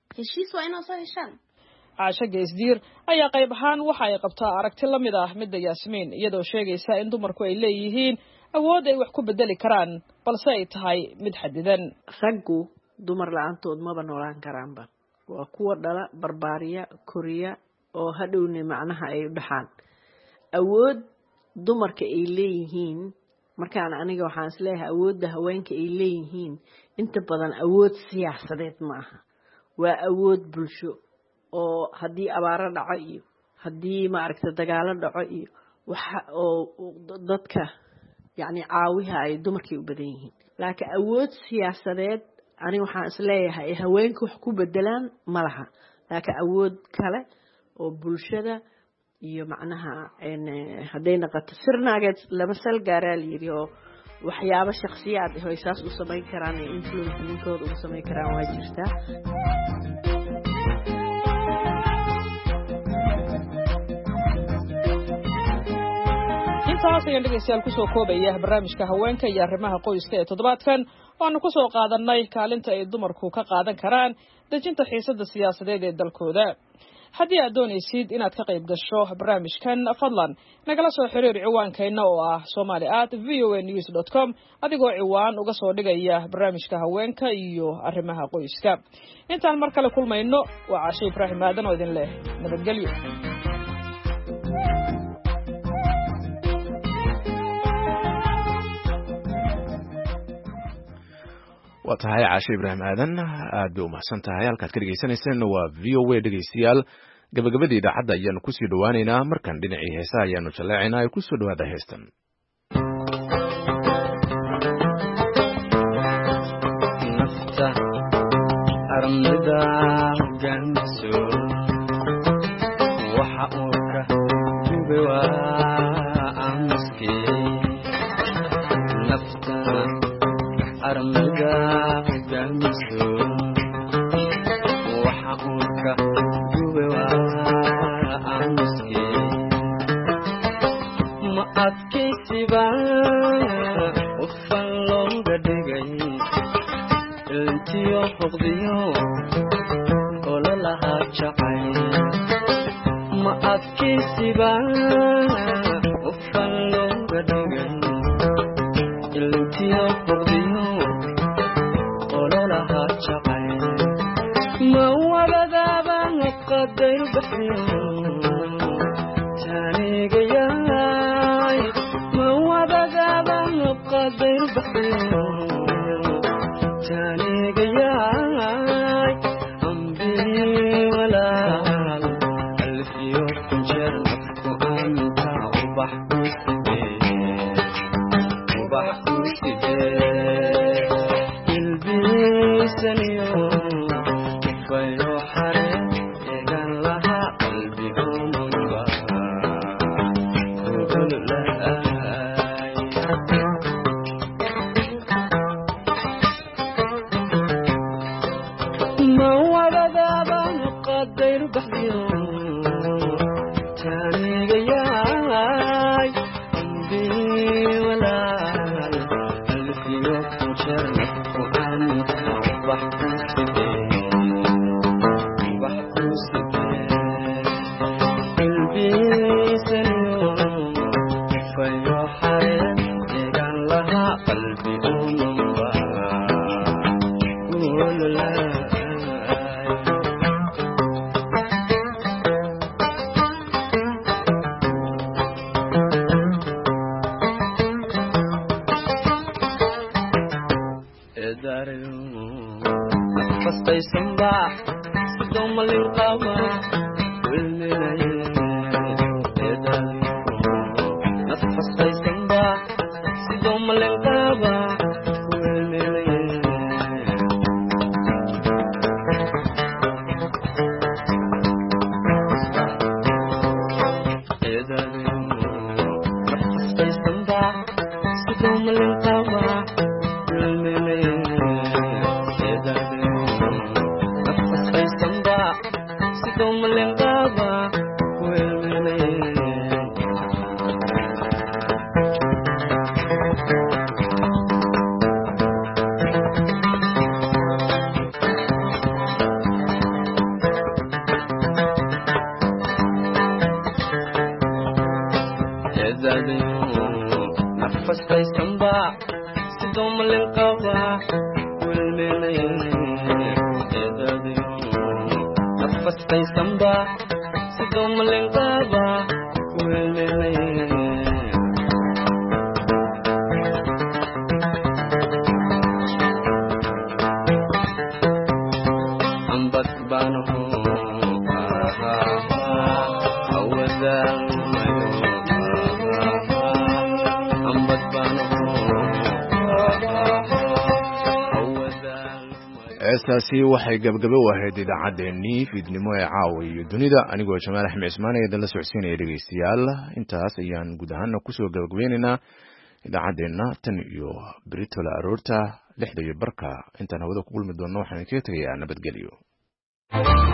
heshiis waa inoo soo heshaan. caasho geesdiir ayaa qayb ahaan waxa ay qabtaa aragti la mid ah midda yaasmiin iyadoo sheegaysa in dumarku ay leeyihiin awood ay wax ku bedeli karaan balse ay tahay mid xadidan. raggu dumar la-aantood maba noolaan karaanba waa kuwa dhala barbaariya koriya oo hadhowna macnaha ay u dhaxaan awood dumarka ay leeyihiin markaan aniga waxaan isleeyahay awoodda haweenka ay leeyihiin inta badan awood siyaasadeed ma aha waa awood bulsho oo haddii abaaro dhaco iyo haddii maaragta dagaalo dhaco iyo waxa oo dadka yacni caawiha ay dumarkay u badan yihiin laakiin awood siyaasadeed aniga waxaan isleeyahay haweenka wax ku bedelaan ma laha laakiin awood kale oo bulshada iyo macnaha hadday noqoto sirnaageed lama sal gaaraa layidhi oo waxyaabo shakhsiyaad ah oo saas u samayn karaan ee influence ninkooda ugu samayn karaan waa jirtaa. intaas ayaan dhegaystayaal kusoo koobaya barnaamijka haweenka iyo arrimaha qoyska ee toddobaadkan waanu kusoo qaadanay kaalinta ay dumarku ka qaadan karaan dejinta xiisadda siyaasadeed ee dalkooda. haddii aad doonaysid inaad ka qayb gasho barnaamijkan fadlan nagala soo xiriir ciwaankeenna oo ah somali at v o a news dot com adigoo ciwaan uga soo dhigaya barnaamijka haweenka iyo arrimaha qoyska. intaan mar kale kulmayno waa Caasho Ibraahim Aadan oo idin leh nabadgelyo. waa tahay Caasho Ibraahim Aadan aad bay u mahadsan tahay halkaad ka dhegeysaneyseen waa V O A dhegeystayaal gabagabadii idaacadda ayaanu kusii dhawaaneynaa markan dhinacii heesaha ayaanu jaleecaynaa ay kusoo dhawaada heestan. nafta armida ganso waxa uu ka gube waa amski nafta armida ganso waxa uu ka gube waa amski ma adkaysiba ufan looga dhigay intiyo huqdiyo ola lahaa jacay ma adkaysiba ufan looga dhigay intiyo huqdiyo ola lahaa jacay ma wabadaaba qadayl baxyo taanigayaay ma wabadaaba qadayl baxyo taanigayaay ambi walaal alfiyo kunjeer nafku anta ubax kusidee ubax kusidee ilbiisaniyo fayo xare eegan laha qalbi umunba kudululaay ma wabadaaba qadayr baxyo taanigayaay ambi walaal alfiyo kunjeer nafku anta ubax kusidee ubax kusidee ilbiisaniyo fayo xare eegan laha qalbi umunba kudululaay fastaysanba sidoo malin qaba wilminaye nafastaysanba sidoo malin qaba wilminaye nafastaysanba sidoo malin qaba wilminaye sidoo malin qaba wilminaye samba sidoo malin qaba wilmelay nafastay samba sidoo malin qaba wilmelay ambas banahu awazal heestaasi waxay gabagabo u ahayd idaacaddeenii fiidnimo ee caawa iyo dunida anigoo jamaal axmed cismaan eedan la socodsiinaya dhegaystayaal intaas ayaan guud ahaana kusoo gabagabeynaynaa idaacaddeenna tan iyo beritola aroorta lixda iyo barka intaan hawada ku kulmi doonno waxaan kaga tegayaa nabadgelyo